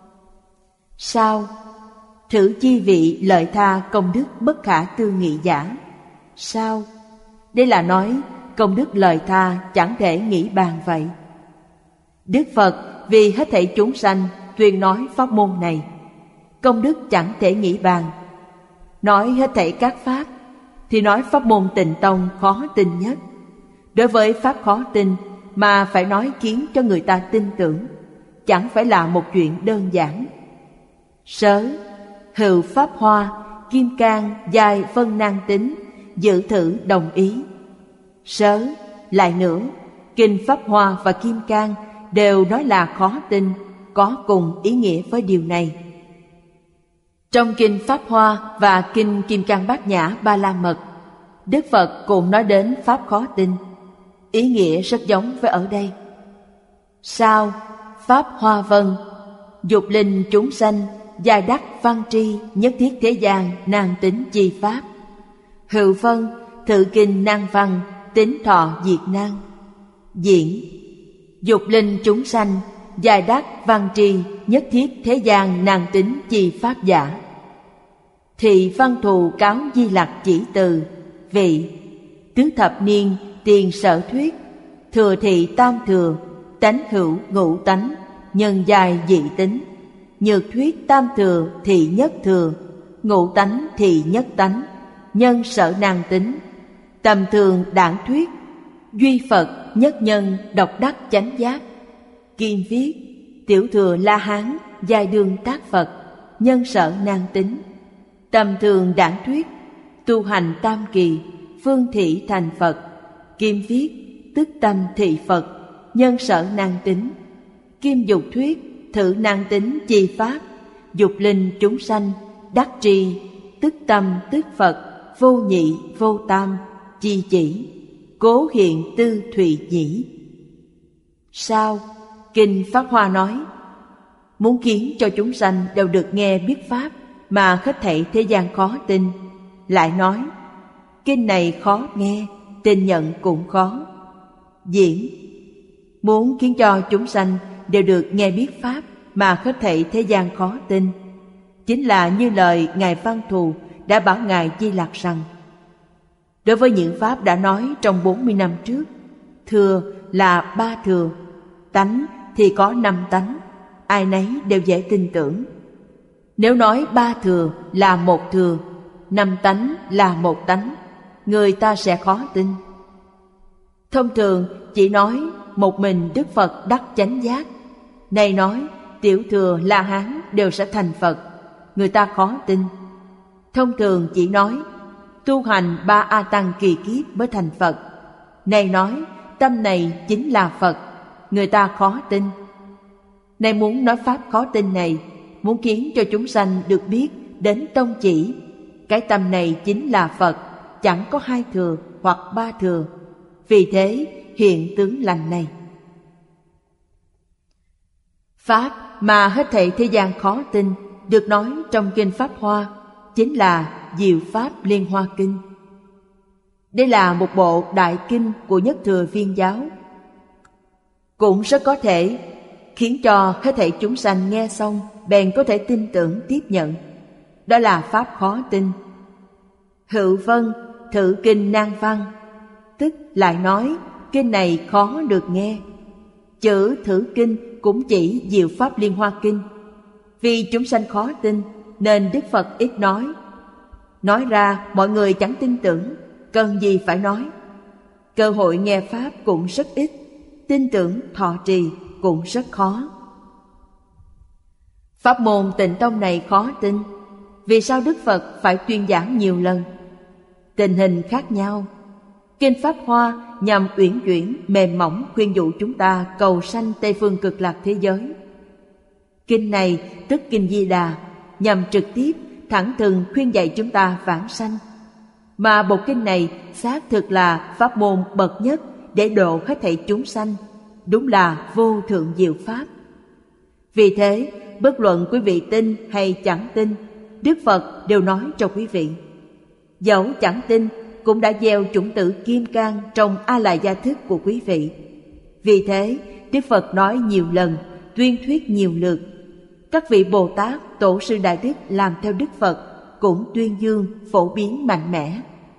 Sao? Thử chi vị lợi tha công đức bất khả tư nghị giả. Sao? Đây là nói công đức lợi tha chẳng thể nghĩ bàn vậy. Đức Phật vì hết thảy chúng sanh tuyên nói pháp môn này, công đức chẳng thể nghĩ bàn. Nói hết thảy các pháp thì nói pháp môn Tịnh Tông khó tin nhất. Đối với pháp khó tin mà phải nói khiến cho người ta tin tưởng, chẳng phải là một chuyện đơn giản. Sớ, hữu pháp hoa, kim cang, giai phân nan tính, dự thử đồng ý. Sớ, lại nữa, kinh Pháp Hoa và Kim Cang đều nói là khó tin, có cùng ý nghĩa với điều này. Trong kinh Pháp Hoa và kinh Kim Cang Bát Nhã Ba La Mật, Đức Phật cũng nói đến pháp khó tin, ý nghĩa rất giống với ở đây. Sao? Pháp Hoa Vân, dục linh chúng sanh, giai đắc văn tri, nhất thiết thế gian, nan tính chi pháp. Hữu Vân, thự kinh năng văn, tính thọ diệt nan. Diễn, dục linh chúng sanh, giai đắc văn tri, nhất thiết thế gian, nan tính chi pháp giả. Thị văn thù cáo Di Lặc chỉ từ, vị tứ thập niên tiền sở thuyết, thừa thị tam thừa, tánh hữu ngũ tánh, nhân giai dị tính. Nhược thuyết tam thừa thì nhất thừa, ngũ tánh thì nhất tánh, nhân sở năng tính. Tầm thường đảng thuyết, duy Phật nhất nhân độc đắc chánh giác. Kim viết, tiểu thừa La Hán giai đương tác Phật, nhân sở năng tính. Tầm thường đảng thuyết, tu hành tam kỳ, phương thị thành Phật. Kim viết, tức tâm thị Phật, nhân sở năng tính. Kim dục thuyết, thử năng tính chi pháp, dục linh chúng sanh, đắc tri, tức tâm tức Phật, vô nhị vô tam, chi chỉ, cố hiện tư thụy nhĩ. Sao? Kinh Pháp Hoa nói, muốn khiến cho chúng sanh đều được nghe biết Pháp mà hết thảy thế gian khó tin. Lại nói, kinh này khó nghe, tin nhận cũng khó. Diễn, muốn khiến cho chúng sanh đều được nghe biết Pháp mà hết thảy thế gian khó tin, chính là như lời Ngài Văn Thù đã bảo Ngài Di Lặc rằng, đối với những Pháp đã nói trong bốn mươi năm trước, thừa là ba thừa, tánh thì có năm tánh, ai nấy đều dễ tin tưởng. Nếu nói ba thừa là một thừa, năm tánh là một tánh, người ta sẽ khó tin. Thông thường chỉ nói một mình Đức Phật đắc chánh giác, này nói tiểu thừa La Hán đều sẽ thành Phật, người ta khó tin. Thông thường chỉ nói tu hành ba A Tăng kỳ kiếp mới thành Phật, này nói tâm này chính là Phật, người ta khó tin. Này muốn nói Pháp khó tin này, muốn khiến cho chúng sanh được biết đến tông chỉ, cái tâm này chính là Phật, chẳng có hai thừa hoặc ba thừa, vì thế hiện tướng lành này. Pháp mà hết thảy thế gian khó tin được nói trong Kinh Pháp Hoa chính là Diệu Pháp Liên Hoa Kinh. Đây là một bộ đại kinh của Nhất Thừa Viên Giáo, cũng rất có thể khiến cho hết thảy chúng sanh nghe xong bèn có thể tin tưởng tiếp nhận. Đó là Pháp khó tin. Hữu Vân thử kinh nan văn, tức lại nói kinh này khó được nghe. Chữ thử kinh cũng chỉ Diệu Pháp Liên Hoa Kinh. Vì chúng sanh khó tin nên Đức Phật ít nói. Nói ra mọi người chẳng tin tưởng, cần gì phải nói. Cơ hội nghe Pháp cũng rất ít, tin tưởng thọ trì cũng rất khó. Pháp môn Tịnh Tông này khó tin. Vì sao Đức Phật phải tuyên giảng nhiều lần? Tình hình khác nhau. Kinh Pháp Hoa nhằm uyển chuyển, mềm mỏng khuyên dụ chúng ta cầu sanh Tây Phương Cực Lạc thế giới. Kinh này tức Kinh Di Đà nhằm trực tiếp thẳng thừng khuyên dạy chúng ta vãng sanh. Mà bộ kinh này xác thực là pháp môn bậc nhất để độ hết thảy chúng sanh, đúng là vô thượng diệu pháp. Vì thế, bất luận quý vị tin hay chẳng tin, Đức Phật đều nói cho quý vị. Dẫu chẳng tin, cũng đã gieo chủng tử kim cang trong A Lại Gia thức của quý vị. Vì thế, Đức Phật nói nhiều lần, tuyên thuyết nhiều lượt. Các vị Bồ Tát, Tổ sư Đại Đức làm theo Đức Phật cũng tuyên dương, phổ biến mạnh mẽ.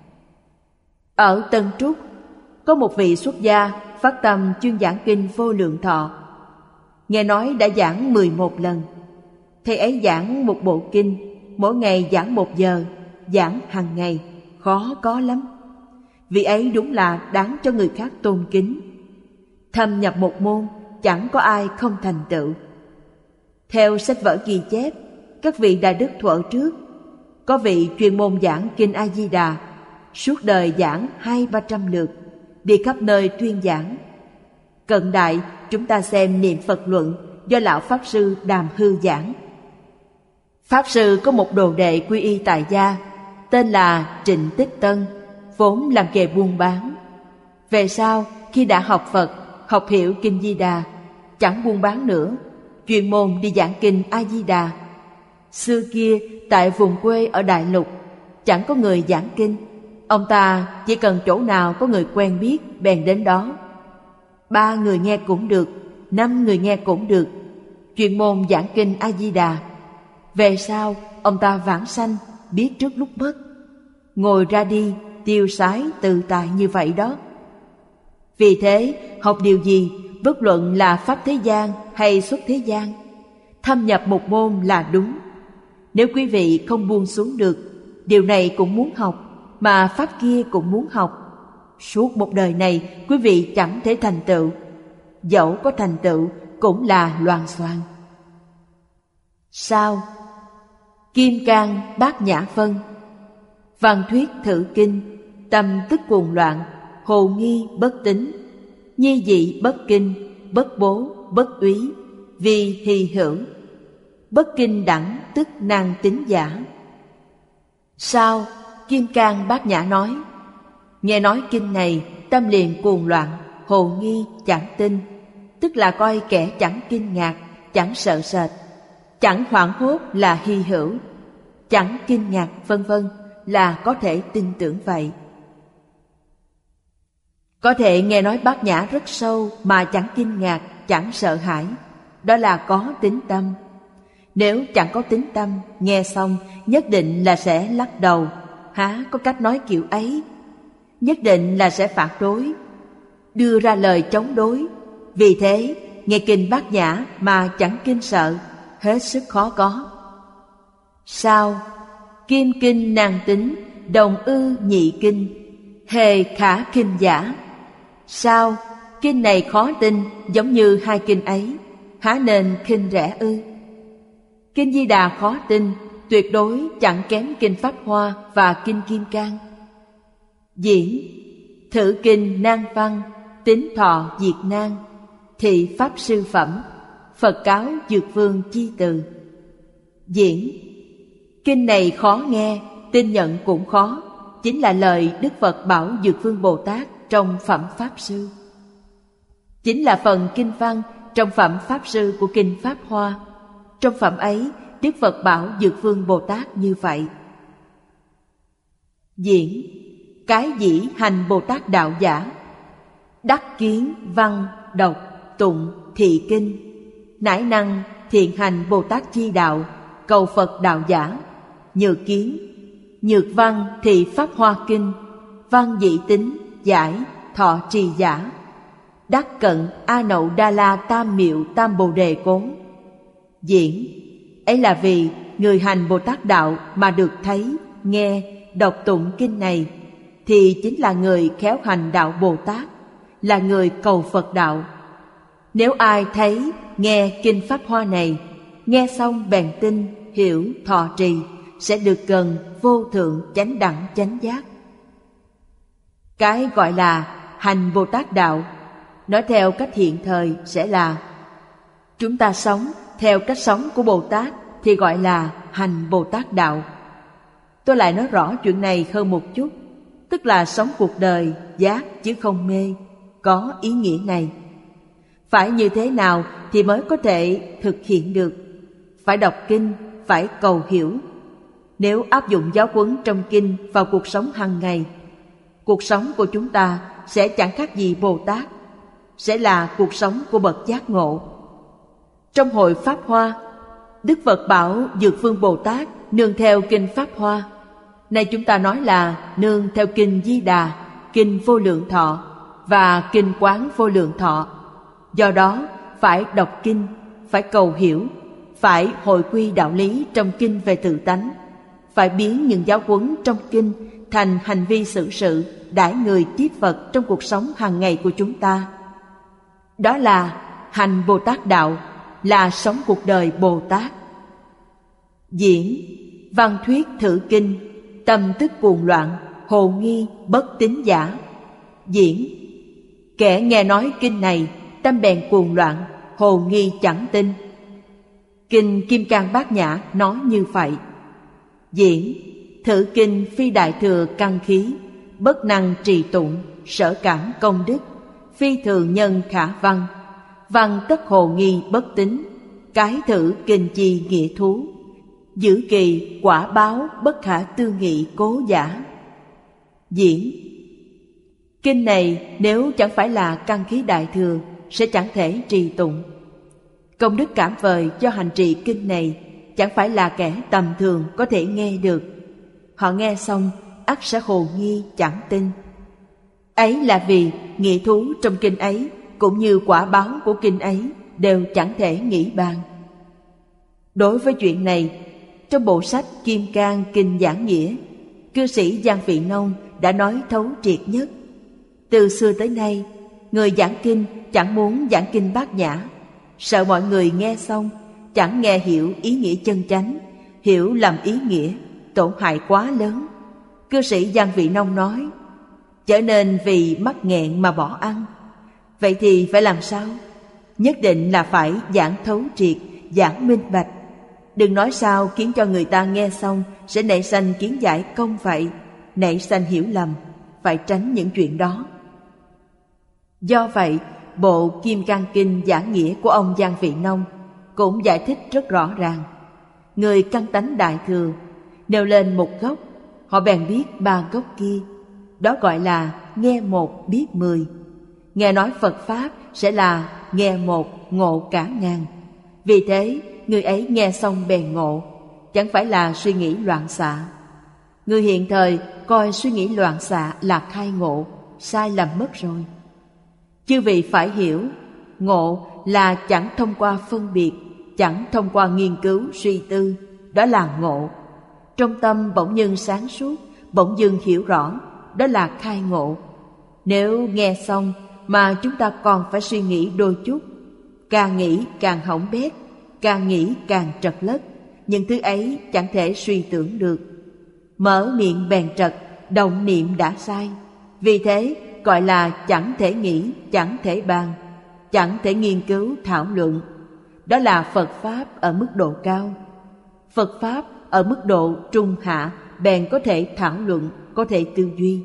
Ở Tân Trúc, có một vị xuất gia phát tâm chuyên giảng kinh Vô Lượng Thọ. Nghe nói đã giảng mười một lần. Thầy ấy giảng một bộ kinh, mỗi ngày giảng một giờ, giảng hàng ngày, khó có lắm. Vị ấy đúng là đáng cho người khác tôn kính. Thâm nhập một môn, chẳng có ai không thành tựu. Theo sách vở ghi chép, các vị đại đức thuở trước, có vị chuyên môn giảng kinh A Di Đà, suốt đời giảng hai ba trăm lượt, đi khắp nơi tuyên giảng. Cận đại, chúng ta xem Niệm Phật Luận do lão Pháp Sư Đàm Hư giảng. Pháp Sư có một đồ đệ quy y tại gia, tên là Trịnh Tích Tân, vốn làm nghề buôn bán. Về sau, khi đã học Phật, học hiểu kinh Di Đà, chẳng buôn bán nữa, chuyên môn đi giảng kinh A Di Đà. Xưa kia, tại vùng quê ở Đại Lục, chẳng có người giảng kinh. Ông ta chỉ cần chỗ nào có người quen biết, bèn đến đó. Ba người nghe cũng được, năm người nghe cũng được, chuyên môn giảng kinh A Di Đà. Về sau, ông ta vãng sanh, biết trước lúc mất, ngồi ra đi, tiêu sái tự tại như vậy đó. Vì thế, học điều gì, bất luận là pháp thế gian hay xuất thế gian, thâm nhập một môn là đúng. Nếu quý vị không buông xuống được, điều này cũng muốn học, mà pháp kia cũng muốn học, suốt một đời này quý vị chẳng thể thành tựu. Dẫu có thành tựu cũng là loạng xoạng. Sao? Kim Cang Bát Nhã Phân. Văn thuyết thử kinh, tâm tức cuồng loạn, hồ nghi bất tín, nhi dị bất kinh, bất bố bất úy, vì hì hữu. Bất kinh đẳng tức năng tín giả. Sao? Kim Cang Bát Nhã nói, nghe nói kinh này, tâm liền cuồng loạn, hồ nghi chẳng tin, tức là coi kẻ chẳng kinh ngạc, chẳng sợ sệt, chẳng hoảng hốt là hy hữu, chẳng kinh ngạc vân vân là có thể tin tưởng vậy. Có thể nghe nói Bát Nhã rất sâu mà chẳng kinh ngạc, chẳng sợ hãi, đó là có tín tâm. Nếu chẳng có tín tâm, nghe xong nhất định là sẽ lắc đầu, há có cách nói kiểu ấy, nhất định là sẽ phản đối, đưa ra lời chống đối. Vì thế, nghe kinh Bát Nhã mà chẳng kinh sợ, hết sức khó có. Sao? Kim kinh nàng tính, đồng ư nhị kinh, hề khả kinh giả. Sao? Kinh này khó tin, giống như hai kinh ấy, há nên khinh rẻ ư? Kinh Di Đà khó tin, tuyệt đối chẳng kém kinh Pháp Hoa và kinh Kim Cang. Diễn thử kinh nan văn, tín thọ diệt nan, thị pháp sư phẩm, Phật cáo Dược Vương chi từ. Diễn kinh này khó nghe, tin nhận cũng khó, chính là lời Đức Phật bảo Dược Vương Bồ Tát trong phẩm Pháp Sư. Chính là phần kinh văn trong phẩm Pháp Sư của kinh Pháp Hoa. Trong phẩm ấy, Đức Phật bảo Dược Vương Bồ Tát như vậy. Diễn cái dĩ hành Bồ Tát đạo giả, đắc kiến văn đọc tụng thị kinh, nải năng thiện hành Bồ Tát chi đạo, cầu Phật đạo giả, nhược kiến, nhược văn thị Pháp Hoa kinh, văn dị tính giải thọ trì giả, đắc cận A Nậu Đa La Tam Miệu Tam Bồ Đề Cố. Diễn ấy là vì người hành Bồ Tát đạo mà được thấy, nghe, đọc tụng kinh này thì chính là người khéo hành đạo Bồ Tát, là người cầu Phật đạo. Nếu ai thấy, nghe kinh Pháp Hoa này, nghe xong bèn tin, hiểu, thọ trì, sẽ được gần vô thượng chánh đẳng chánh giác. Cái gọi là hành Bồ Tát đạo, nói theo cách hiện thời sẽ là chúng ta sống theo cách sống của Bồ Tát thì gọi là hành Bồ Tát đạo. Tôi lại nói rõ chuyện này hơn một chút, tức là sống cuộc đời giác chứ không mê, có ý nghĩa này. Phải như thế nào thì mới có thể thực hiện được? Phải đọc kinh, phải cầu hiểu. Nếu áp dụng giáo huấn trong kinh vào cuộc sống hàng ngày, cuộc sống của chúng ta sẽ chẳng khác gì Bồ Tát, sẽ là cuộc sống của bậc giác ngộ. Trong hội Pháp Hoa, Đức Phật bảo Dược Vương Bồ Tát nương theo kinh Pháp Hoa. Nay chúng ta nói là nương theo kinh Di Đà, kinh Vô Lượng Thọ và kinh Quán Vô Lượng Thọ. Do đó phải đọc kinh, phải cầu hiểu, phải hội quy đạo lý trong kinh về tự tánh, phải biến những giáo huấn trong kinh thành hành vi xử sự đãi người tiếp Phật trong cuộc sống hàng ngày của chúng ta. Đó là hành Bồ Tát đạo, là sống cuộc đời Bồ Tát. Diễn văn thuyết thử kinh, tâm tức cuồng loạn, hồ nghi bất tín giả. Diễn kẻ nghe nói kinh này, tâm bèn cuồng loạn, hồ nghi chẳng tin. Kinh Kim Cang Bát Nhã nói như vậy. Diễn thử kinh phi đại thừa căn khí, bất năng trì tụng, sở cảm công đức, phi thường nhân khả văn, văn tất hồ nghi bất tín, cái thử kinh chi nghĩa thú, giữ kỳ quả báo bất khả tư nghị cố giả. Diễn kinh này nếu chẳng phải là căn khí đại thừa sẽ chẳng thể trì tụng. Công đức cảm vời do hành trì kinh này chẳng phải là kẻ tầm thường có thể nghe được. Họ nghe xong ắt sẽ hồ nghi chẳng tin. Ấy là vì nghĩa thú trong kinh ấy cũng như quả báo của kinh ấy đều chẳng thể nghĩ bàn. Đối với chuyện này, trong bộ sách Kim Cang Kinh Giảng Nghĩa, cư sĩ Giang Vị Nông đã nói thấu triệt nhất. Từ xưa tới nay, người giảng kinh chẳng muốn giảng kinh bát nhã, sợ mọi người nghe xong chẳng nghe hiểu ý nghĩa chân chánh, hiểu lầm ý nghĩa, tổn hại quá lớn. Cư sĩ Giang Vị Nông nói, trở nên vì mắc nghẹn mà bỏ ăn. Vậy thì phải làm sao? Nhất định là phải giảng thấu triệt, giảng minh bạch. Đừng nói sao khiến cho người ta nghe xong sẽ nảy sanh kiến giải không vậy, nảy sanh hiểu lầm, phải tránh những chuyện đó. Do vậy, bộ Kim Cang Kinh Giảng Nghĩa của ông Giang Vị Nông cũng giải thích rất rõ ràng. Người căn tánh đại thừa nêu lên một gốc, họ bèn biết ba gốc kia. Đó gọi là nghe một biết mười. Nghe nói Phật Pháp sẽ là nghe một ngộ cả ngàn. Vì thế, người ấy nghe xong bèn ngộ, chẳng phải là suy nghĩ loạn xạ. Người hiện thời coi suy nghĩ loạn xạ là khai ngộ, sai lầm mất rồi. Chư vị phải hiểu, ngộ là chẳng thông qua phân biệt, chẳng thông qua nghiên cứu suy tư, đó là ngộ. Trong tâm bỗng dưng sáng suốt, bỗng dưng hiểu rõ, đó là khai ngộ. Nếu nghe xong mà chúng ta còn phải suy nghĩ đôi chút, càng nghĩ càng hỏng bét, càng nghĩ càng trật lất, những thứ ấy chẳng thể suy tưởng được. Mở miệng bèn trật, động niệm đã sai. Vì thế gọi là chẳng thể nghĩ, chẳng thể bàn, chẳng thể nghiên cứu thảo luận. Đó là Phật Pháp ở mức độ cao. Phật Pháp ở mức độ trung hạ bèn có thể thảo luận, có thể tư duy.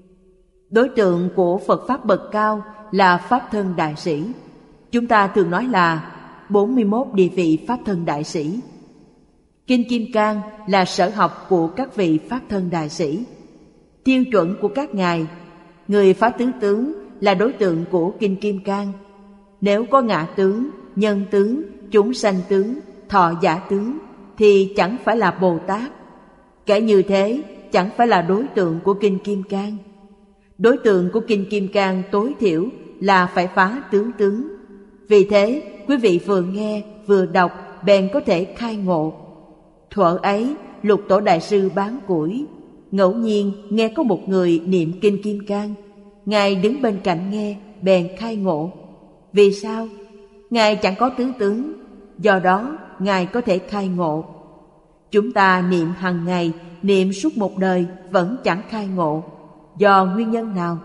Đối tượng của Phật Pháp bậc cao là Pháp Thân Đại Sĩ. Chúng ta thường nói là bốn mươi mốt địa vị Pháp Thân Đại Sĩ. Kinh Kim Cang là sở học của các vị Pháp Thân Đại Sĩ. Tiêu chuẩn của các ngài, người Pháp Tứ Tướng là đối tượng của Kinh Kim Cang. Nếu có ngã tướng, nhân tướng, chúng sanh tướng, thọ giả tướng thì chẳng phải là Bồ Tát. Kể như thế chẳng phải là đối tượng của Kinh Kim Cang. Đối tượng của Kinh Kim Cang tối thiểu là phải phá tướng tướng. Vì thế quý vị vừa nghe vừa đọc bèn có thể khai ngộ. Thuở ấy Lục Tổ Đại Sư bán củi, ngẫu nhiên nghe có một người niệm Kinh Kim Cang. Ngài đứng bên cạnh nghe bèn khai ngộ. Vì sao? Ngài chẳng có tứ tướng, do đó Ngài có thể khai ngộ. Chúng ta niệm hàng ngày, niệm suốt một đời vẫn chẳng khai ngộ. Do nguyên nhân nào?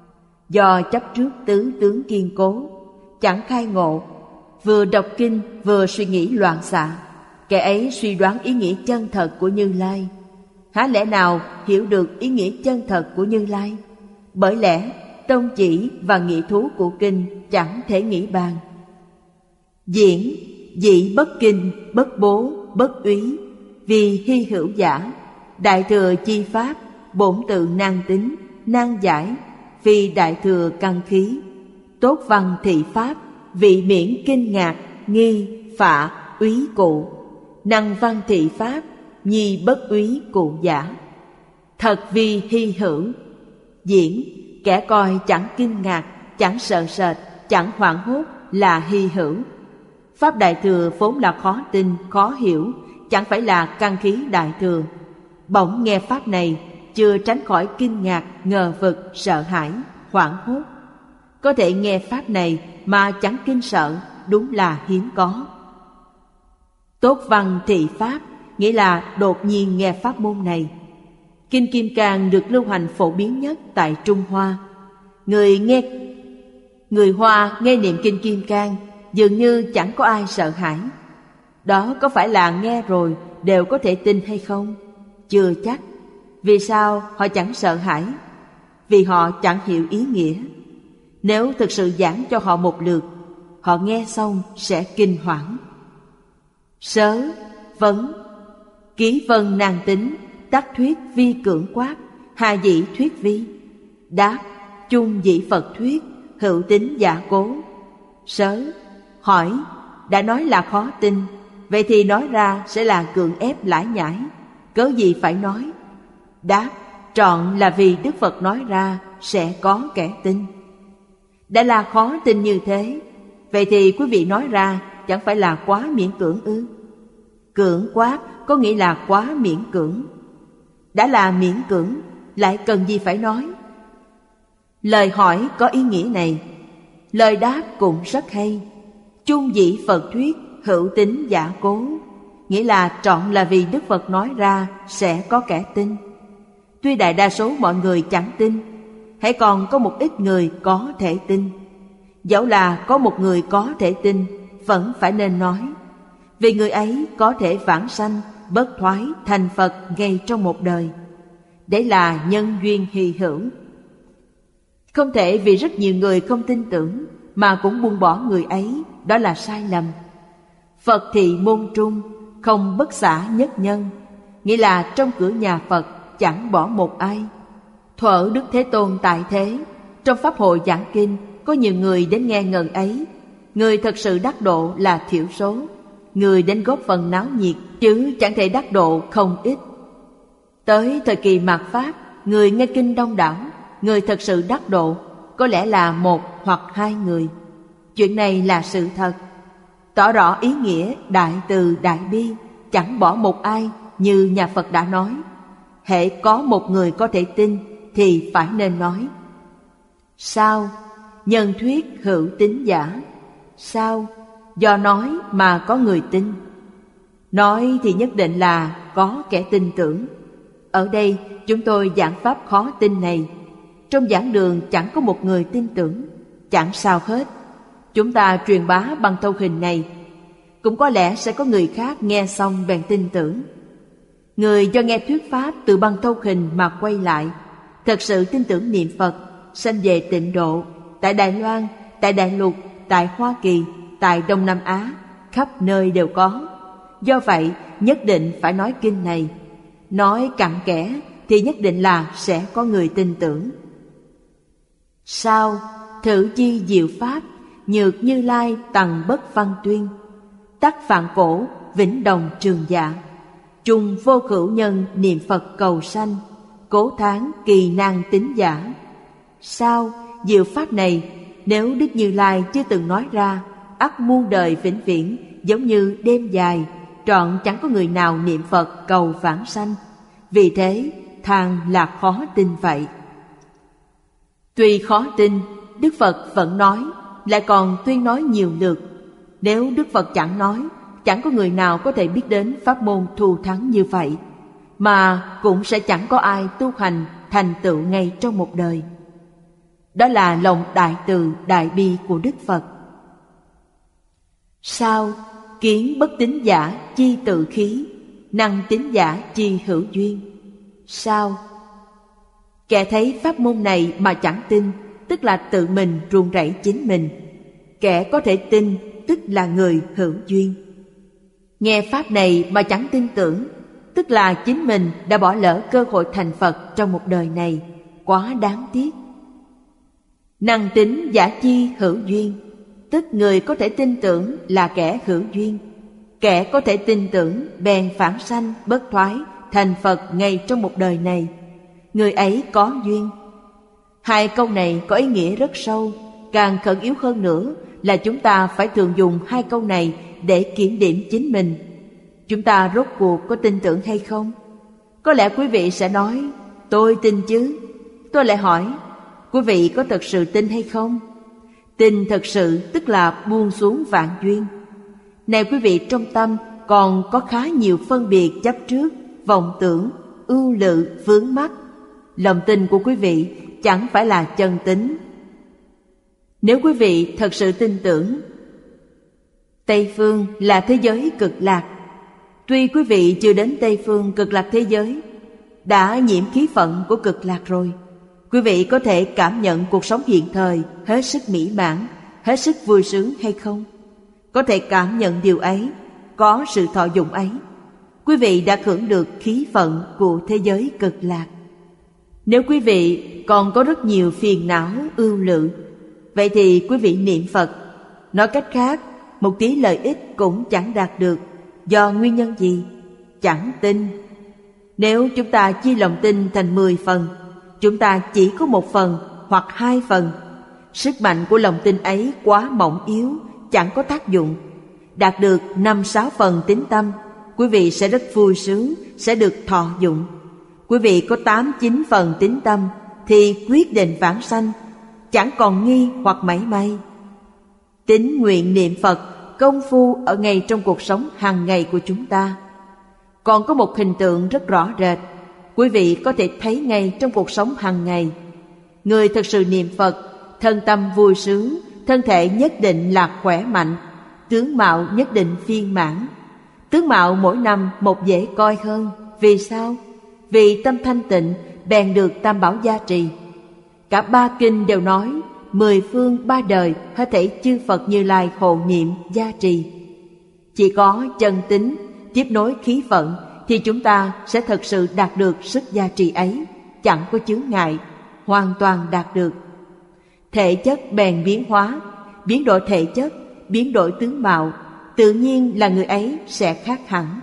Do chấp trước tứ tướng kiên cố, chẳng khai ngộ. Vừa đọc kinh vừa suy nghĩ loạn xạ, kẻ ấy suy đoán ý nghĩa chân thật của Như Lai. Há lẽ nào hiểu được ý nghĩa chân thật của Như Lai? Bởi lẽ tông chỉ và nghĩa thú của kinh chẳng thể nghĩ bàn. Diễn dị bất kinh, bất bố, bất úy, vì hy hữu giả. Đại thừa chi pháp, bổn tự nan tính, nan giải, vì đại thừa căn khí. Tốt văn thị pháp, vị miễn kinh ngạc, nghi, phạ, úy cụ. Năng văn thị pháp, nhi bất úy cụ giả. Thật vi hy hữu. Diễn, kẻ coi chẳng kinh ngạc, chẳng sợ sệt, chẳng hoảng hốt là hy hữu. Pháp Đại Thừa vốn là khó tin, khó hiểu, chẳng phải là căn khí Đại Thừa. Bỗng nghe Pháp này, chưa tránh khỏi kinh ngạc, ngờ vực, sợ hãi, hoảng hốt. Có thể nghe Pháp này mà chẳng kinh sợ, đúng là hiếm có. Tốt văn thị Pháp, nghĩa là đột nhiên nghe Pháp môn này. Kinh Kim Cang được lưu hành phổ biến nhất tại Trung Hoa. Người nghe Người Hoa nghe niệm Kinh Kim Cang dường như chẳng có ai sợ hãi. Đó có phải là nghe rồi đều có thể tin hay không? Chưa chắc. Vì sao họ chẳng sợ hãi? Vì họ chẳng hiểu ý nghĩa. Nếu thực sự giảng cho họ một lượt, họ nghe xong sẽ kinh hoảng. Sớ, vấn, ký vân nan tính, tác thuyết vi cưỡng quát, hà dĩ thuyết vi. Đáp, chung dĩ Phật thuyết, hữu tính giả cố. Sớ, hỏi, đã nói là khó tin, vậy thì nói ra sẽ là cưỡng ép lải nhải, cớ gì phải nói? Đáp, trọn là vì Đức Phật nói ra sẽ có kẻ tin. Đã là khó tin như thế, vậy thì quý vị nói ra chẳng phải là quá miễn cưỡng ư? Cưỡng quá có nghĩa là quá miễn cưỡng. Đã là miễn cưỡng, lại cần gì phải nói? Lời hỏi có ý nghĩa này. Lời đáp cũng rất hay. Chung dĩ Phật thuyết, hữu tín giả cố. Nghĩa là trọn là vì Đức Phật nói ra sẽ có kẻ tin. Tuy đại đa số mọi người chẳng tin, hãy còn có một ít người có thể tin. Dẫu là có một người có thể tin, vẫn phải nên nói, vì người ấy có thể vãng sanh, bất thoái, thành Phật ngay trong một đời. Đấy là nhân duyên hy hữu. Không thể vì rất nhiều người không tin tưởng mà cũng buông bỏ người ấy, đó là sai lầm. Phật thị môn trung, không bất xả nhất nhân, nghĩa là trong cửa nhà Phật chẳng bỏ một ai. Thuở Đức Thế Tôn tại thế, trong pháp hội giảng kinh, có nhiều người đến nghe ngần ấy. Người thật sự đắc độ là thiểu số, người đến góp phần náo nhiệt, chứ chẳng thể đắc độ không ít. Tới thời kỳ mạt Pháp, người nghe kinh đông đảo, người thật sự đắc độ có lẽ là một hoặc hai người. Chuyện này là sự thật, tỏ rõ ý nghĩa đại từ đại bi, chẳng bỏ một ai, như nhà Phật đã nói. Hễ có một người có thể tin thì phải nên nói. Sao? Nhân thuyết hữu tín giả. Sao? Do nói mà có người tin. Nói thì nhất định là có kẻ tin tưởng. Ở đây chúng tôi giảng pháp khó tin này, trong giảng đường chẳng có một người tin tưởng. Chẳng sao hết, chúng ta truyền bá bằng thâu hình này, cũng có lẽ sẽ có người khác nghe xong bèn tin tưởng. Người do nghe thuyết pháp từ băng thâu hình mà quay lại, thật sự tin tưởng niệm Phật, sanh về tịnh độ, tại Đài Loan, tại Đại Lục, tại Hoa Kỳ, tại Đông Nam Á, khắp nơi đều có. Do vậy nhất định phải nói kinh này. Nói cặn kẽ thì nhất định là sẽ có người tin tưởng. Sao? Thử chi diệu pháp, nhược Như Lai tầng bất văn tuyên. Tắc phạn cổ, vĩnh đồng trường dạ. Chung vô khửu nhân niệm Phật cầu sanh, cố tháng kỳ nan tín giả. Sao? Diệu pháp này nếu Đức Như Lai chưa từng nói ra, ắt muôn đời vĩnh viễn, giống như đêm dài, trọn chẳng có người nào niệm Phật cầu vãng sanh. Vì thế thang là khó tin vậy. Tuy khó tin, Đức Phật vẫn nói, lại còn tuyên nói nhiều lượt. Nếu Đức Phật chẳng nói, chẳng có người nào có thể biết đến pháp môn thù thắng như vậy, mà cũng sẽ chẳng có ai tu hành thành tựu ngay trong một đời. Đó là lòng đại từ đại bi của Đức Phật. Sao? Kiến bất tín giả chi tự khí, năng tín giả chi hữu duyên. Sao? Kẻ thấy pháp môn này mà chẳng tin, tức là tự mình run rẩy chính mình. Kẻ có thể tin, tức là người hữu duyên. Nghe pháp này mà chẳng tin tưởng, tức là chính mình đã bỏ lỡ cơ hội thành Phật trong một đời này, quá đáng tiếc. Năng tín giả chi hữu duyên, tức người có thể tin tưởng là kẻ hữu duyên. Kẻ có thể tin tưởng bèn phản sanh bất thoái thành Phật ngay trong một đời này, người ấy có duyên. Hai câu này có ý nghĩa rất sâu. Càng khẩn yếu hơn nữa là chúng ta phải thường dùng hai câu này để kiểm điểm chính mình. Chúng ta rốt cuộc có tin tưởng hay không? Có lẽ quý vị sẽ nói, tôi tin chứ. Tôi lại hỏi, quý vị có thật sự tin hay không? Tin thật sự tức là buông xuống vạn duyên. Này quý vị, trong tâm còn có khá nhiều phân biệt chấp trước, vọng tưởng, ưu lự, vướng mắc. Lòng tin của quý vị chẳng phải là chân tín. Nếu quý vị thật sự tin tưởng Tây Phương là thế giới cực lạc, tuy quý vị chưa đến Tây Phương cực lạc thế giới, đã nhiễm khí phận của cực lạc rồi, quý vị có thể cảm nhận cuộc sống hiện thời hết sức mỹ mãn, hết sức vui sướng hay không? Có thể cảm nhận điều ấy, có sự thọ dụng ấy, quý vị đã hưởng được khí phận của thế giới cực lạc. Nếu quý vị còn có rất nhiều phiền não ưu lự, vậy thì quý vị niệm Phật. Nói cách khác, một tí lợi ích cũng chẳng đạt được. Do nguyên nhân gì? Chẳng tin. Nếu chúng ta chia lòng tin thành mười phần, chúng ta chỉ có một phần hoặc hai phần. Sức mạnh của lòng tin ấy quá mỏng yếu, chẳng có tác dụng. Đạt được năm sáu phần tín tâm, quý vị sẽ rất vui sướng, sẽ được thọ dụng. Quý vị có tám chín phần tín tâm thì quyết định vãng sanh, chẳng còn nghi hoặc mảy may. Tín nguyện niệm Phật, công phu ở ngay trong cuộc sống hàng ngày của chúng ta. Còn có một hình tượng rất rõ rệt, quý vị có thể thấy ngay trong cuộc sống hàng ngày. Người thực sự niệm Phật, thân tâm vui sướng, thân thể nhất định là khỏe mạnh, tướng mạo nhất định viên mãn. Tướng mạo mỗi năm một dễ coi hơn. Vì sao? Vì tâm thanh tịnh, bèn được tam bảo gia trì. Cả ba kinh đều nói mười phương ba đời hết thảy chư Phật Như Lai hộ niệm gia trì. Chỉ có chân tín tiếp nối khí vận thì chúng ta sẽ thực sự đạt được sức gia trì ấy, chẳng có chướng ngại, hoàn toàn đạt được. Thể chất bèn biến hóa, biến đổi thể chất, biến đổi tướng mạo, tự nhiên là người ấy sẽ khác hẳn.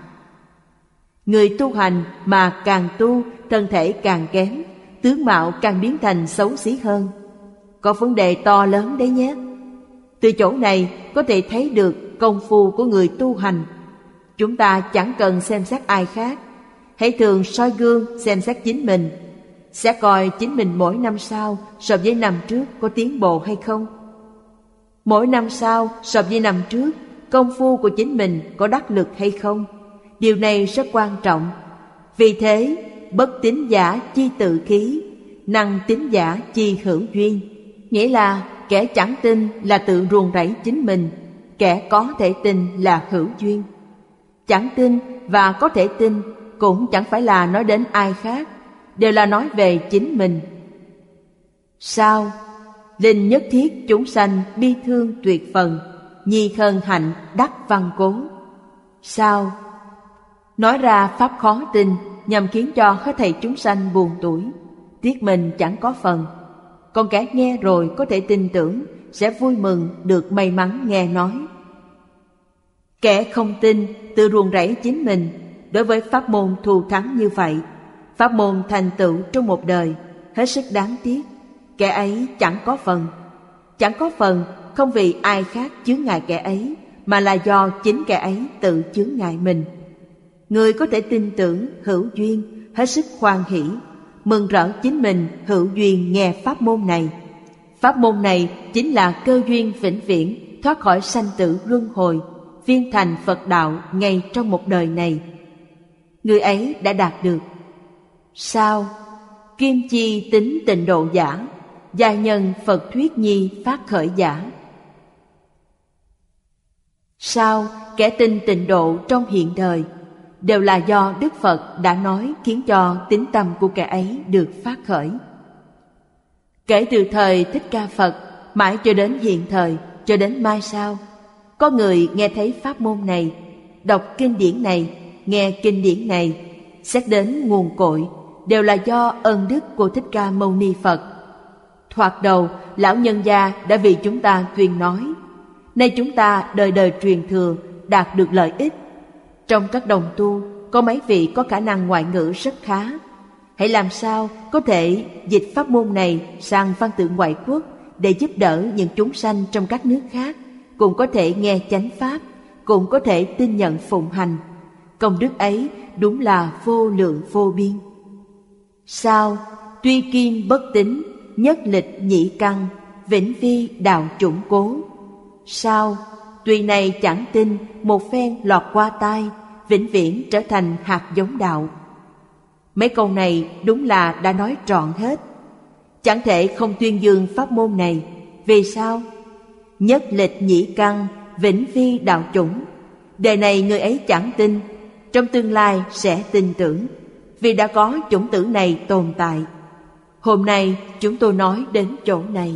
Người tu hành mà càng tu, thân thể càng kém, tướng mạo càng biến thành xấu xí hơn. Có vấn đề to lớn đấy nhé. Từ chỗ này có thể thấy được công phu của người tu hành. Chúng ta chẳng cần xem xét ai khác, hãy thường soi gương xem xét chính mình, sẽ coi chính mình mỗi năm sau so với năm trước có tiến bộ hay không. Mỗi năm sau so với năm trước, công phu của chính mình có đắc lực hay không. Điều này rất quan trọng. Vì thế, bất tín giả chi tự khí, năng tín giả chi hữu duyên. Nghĩa là kẻ chẳng tin là tự ruồng rẫy chính mình, kẻ có thể tin là hữu duyên. Chẳng tin và có thể tin cũng chẳng phải là nói đến ai khác, đều là nói về chính mình. Sao? Linh nhất thiết chúng sanh bi thương tuyệt phần, nhi khân hạnh đắc văn cố. Sao? Nói ra pháp khó tin nhằm khiến cho hết thảy chúng sanh buồn tủi, tiếc mình chẳng có phần. Còn kẻ nghe rồi có thể tin tưởng, sẽ vui mừng được may mắn nghe nói. Kẻ không tin tự ruồng rẫy chính mình. Đối với pháp môn thù thắng như vậy, pháp môn thành tựu trong một đời, hết sức đáng tiếc. Kẻ ấy chẳng có phần. Chẳng có phần không vì ai khác chướng ngại kẻ ấy, mà là do chính kẻ ấy tự chướng ngại mình. Người có thể tin tưởng hữu duyên, hết sức hoan hỷ, mừng rỡ chính mình hữu duyên nghe pháp môn này. Pháp môn này chính là cơ duyên vĩnh viễn, thoát khỏi sanh tử luân hồi, viên thành Phật đạo ngay trong một đời này. Người ấy đã đạt được. Sao? Kim chi tính tịnh độ giả, gia nhân Phật thuyết nhi phát khởi giả. Sao? Kẻ tin tịnh độ trong hiện đời đều là do Đức Phật đã nói khiến cho tín tâm của kẻ ấy được phát khởi. Kể từ thời Thích Ca Phật mãi cho đến hiện thời, cho đến mai sau, có người nghe thấy pháp môn này, đọc kinh điển này, nghe kinh điển này, xét đến nguồn cội, đều là do ân đức của Thích Ca Mâu Ni Phật. Thoạt đầu, lão nhân gia đã vì chúng ta truyền nói, nay chúng ta đời đời truyền thừa, đạt được lợi ích. Trong các đồng tu, có mấy vị có khả năng ngoại ngữ rất khá. Hãy làm sao có thể dịch pháp môn này sang văn tự ngoại quốc để giúp đỡ những chúng sanh trong các nước khác, cũng có thể nghe chánh pháp, cũng có thể tin nhận phụng hành. Công đức ấy đúng là vô lượng vô biên. Sao? Tuy kim bất tín, nhất lịch nhị căn, vĩnh vi đạo chủng cố. Sao? Tuy này chẳng tin, một phen lọt qua tai, vĩnh viễn trở thành hạt giống đạo. Mấy câu này đúng là đã nói trọn hết. Chẳng thể không tuyên dương pháp môn này. Vì sao? Nhất lịch nhị căn, vĩnh vi đạo chủng. Đời này người ấy chẳng tin, trong tương lai sẽ tin tưởng, vì đã có chủng tử này tồn tại. Hôm nay chúng tôi nói đến chỗ này.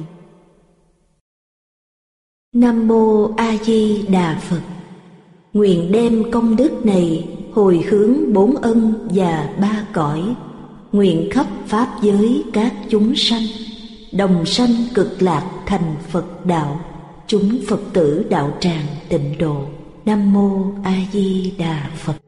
Nam Mô A Di Đà Phật. Nguyện đem công đức này hồi hướng bốn ân và ba cõi, nguyện khắp pháp giới các chúng sanh đồng sanh cực lạc thành Phật đạo, chúng Phật tử đạo tràng tịnh độ. Nam Mô A Di Đà Phật.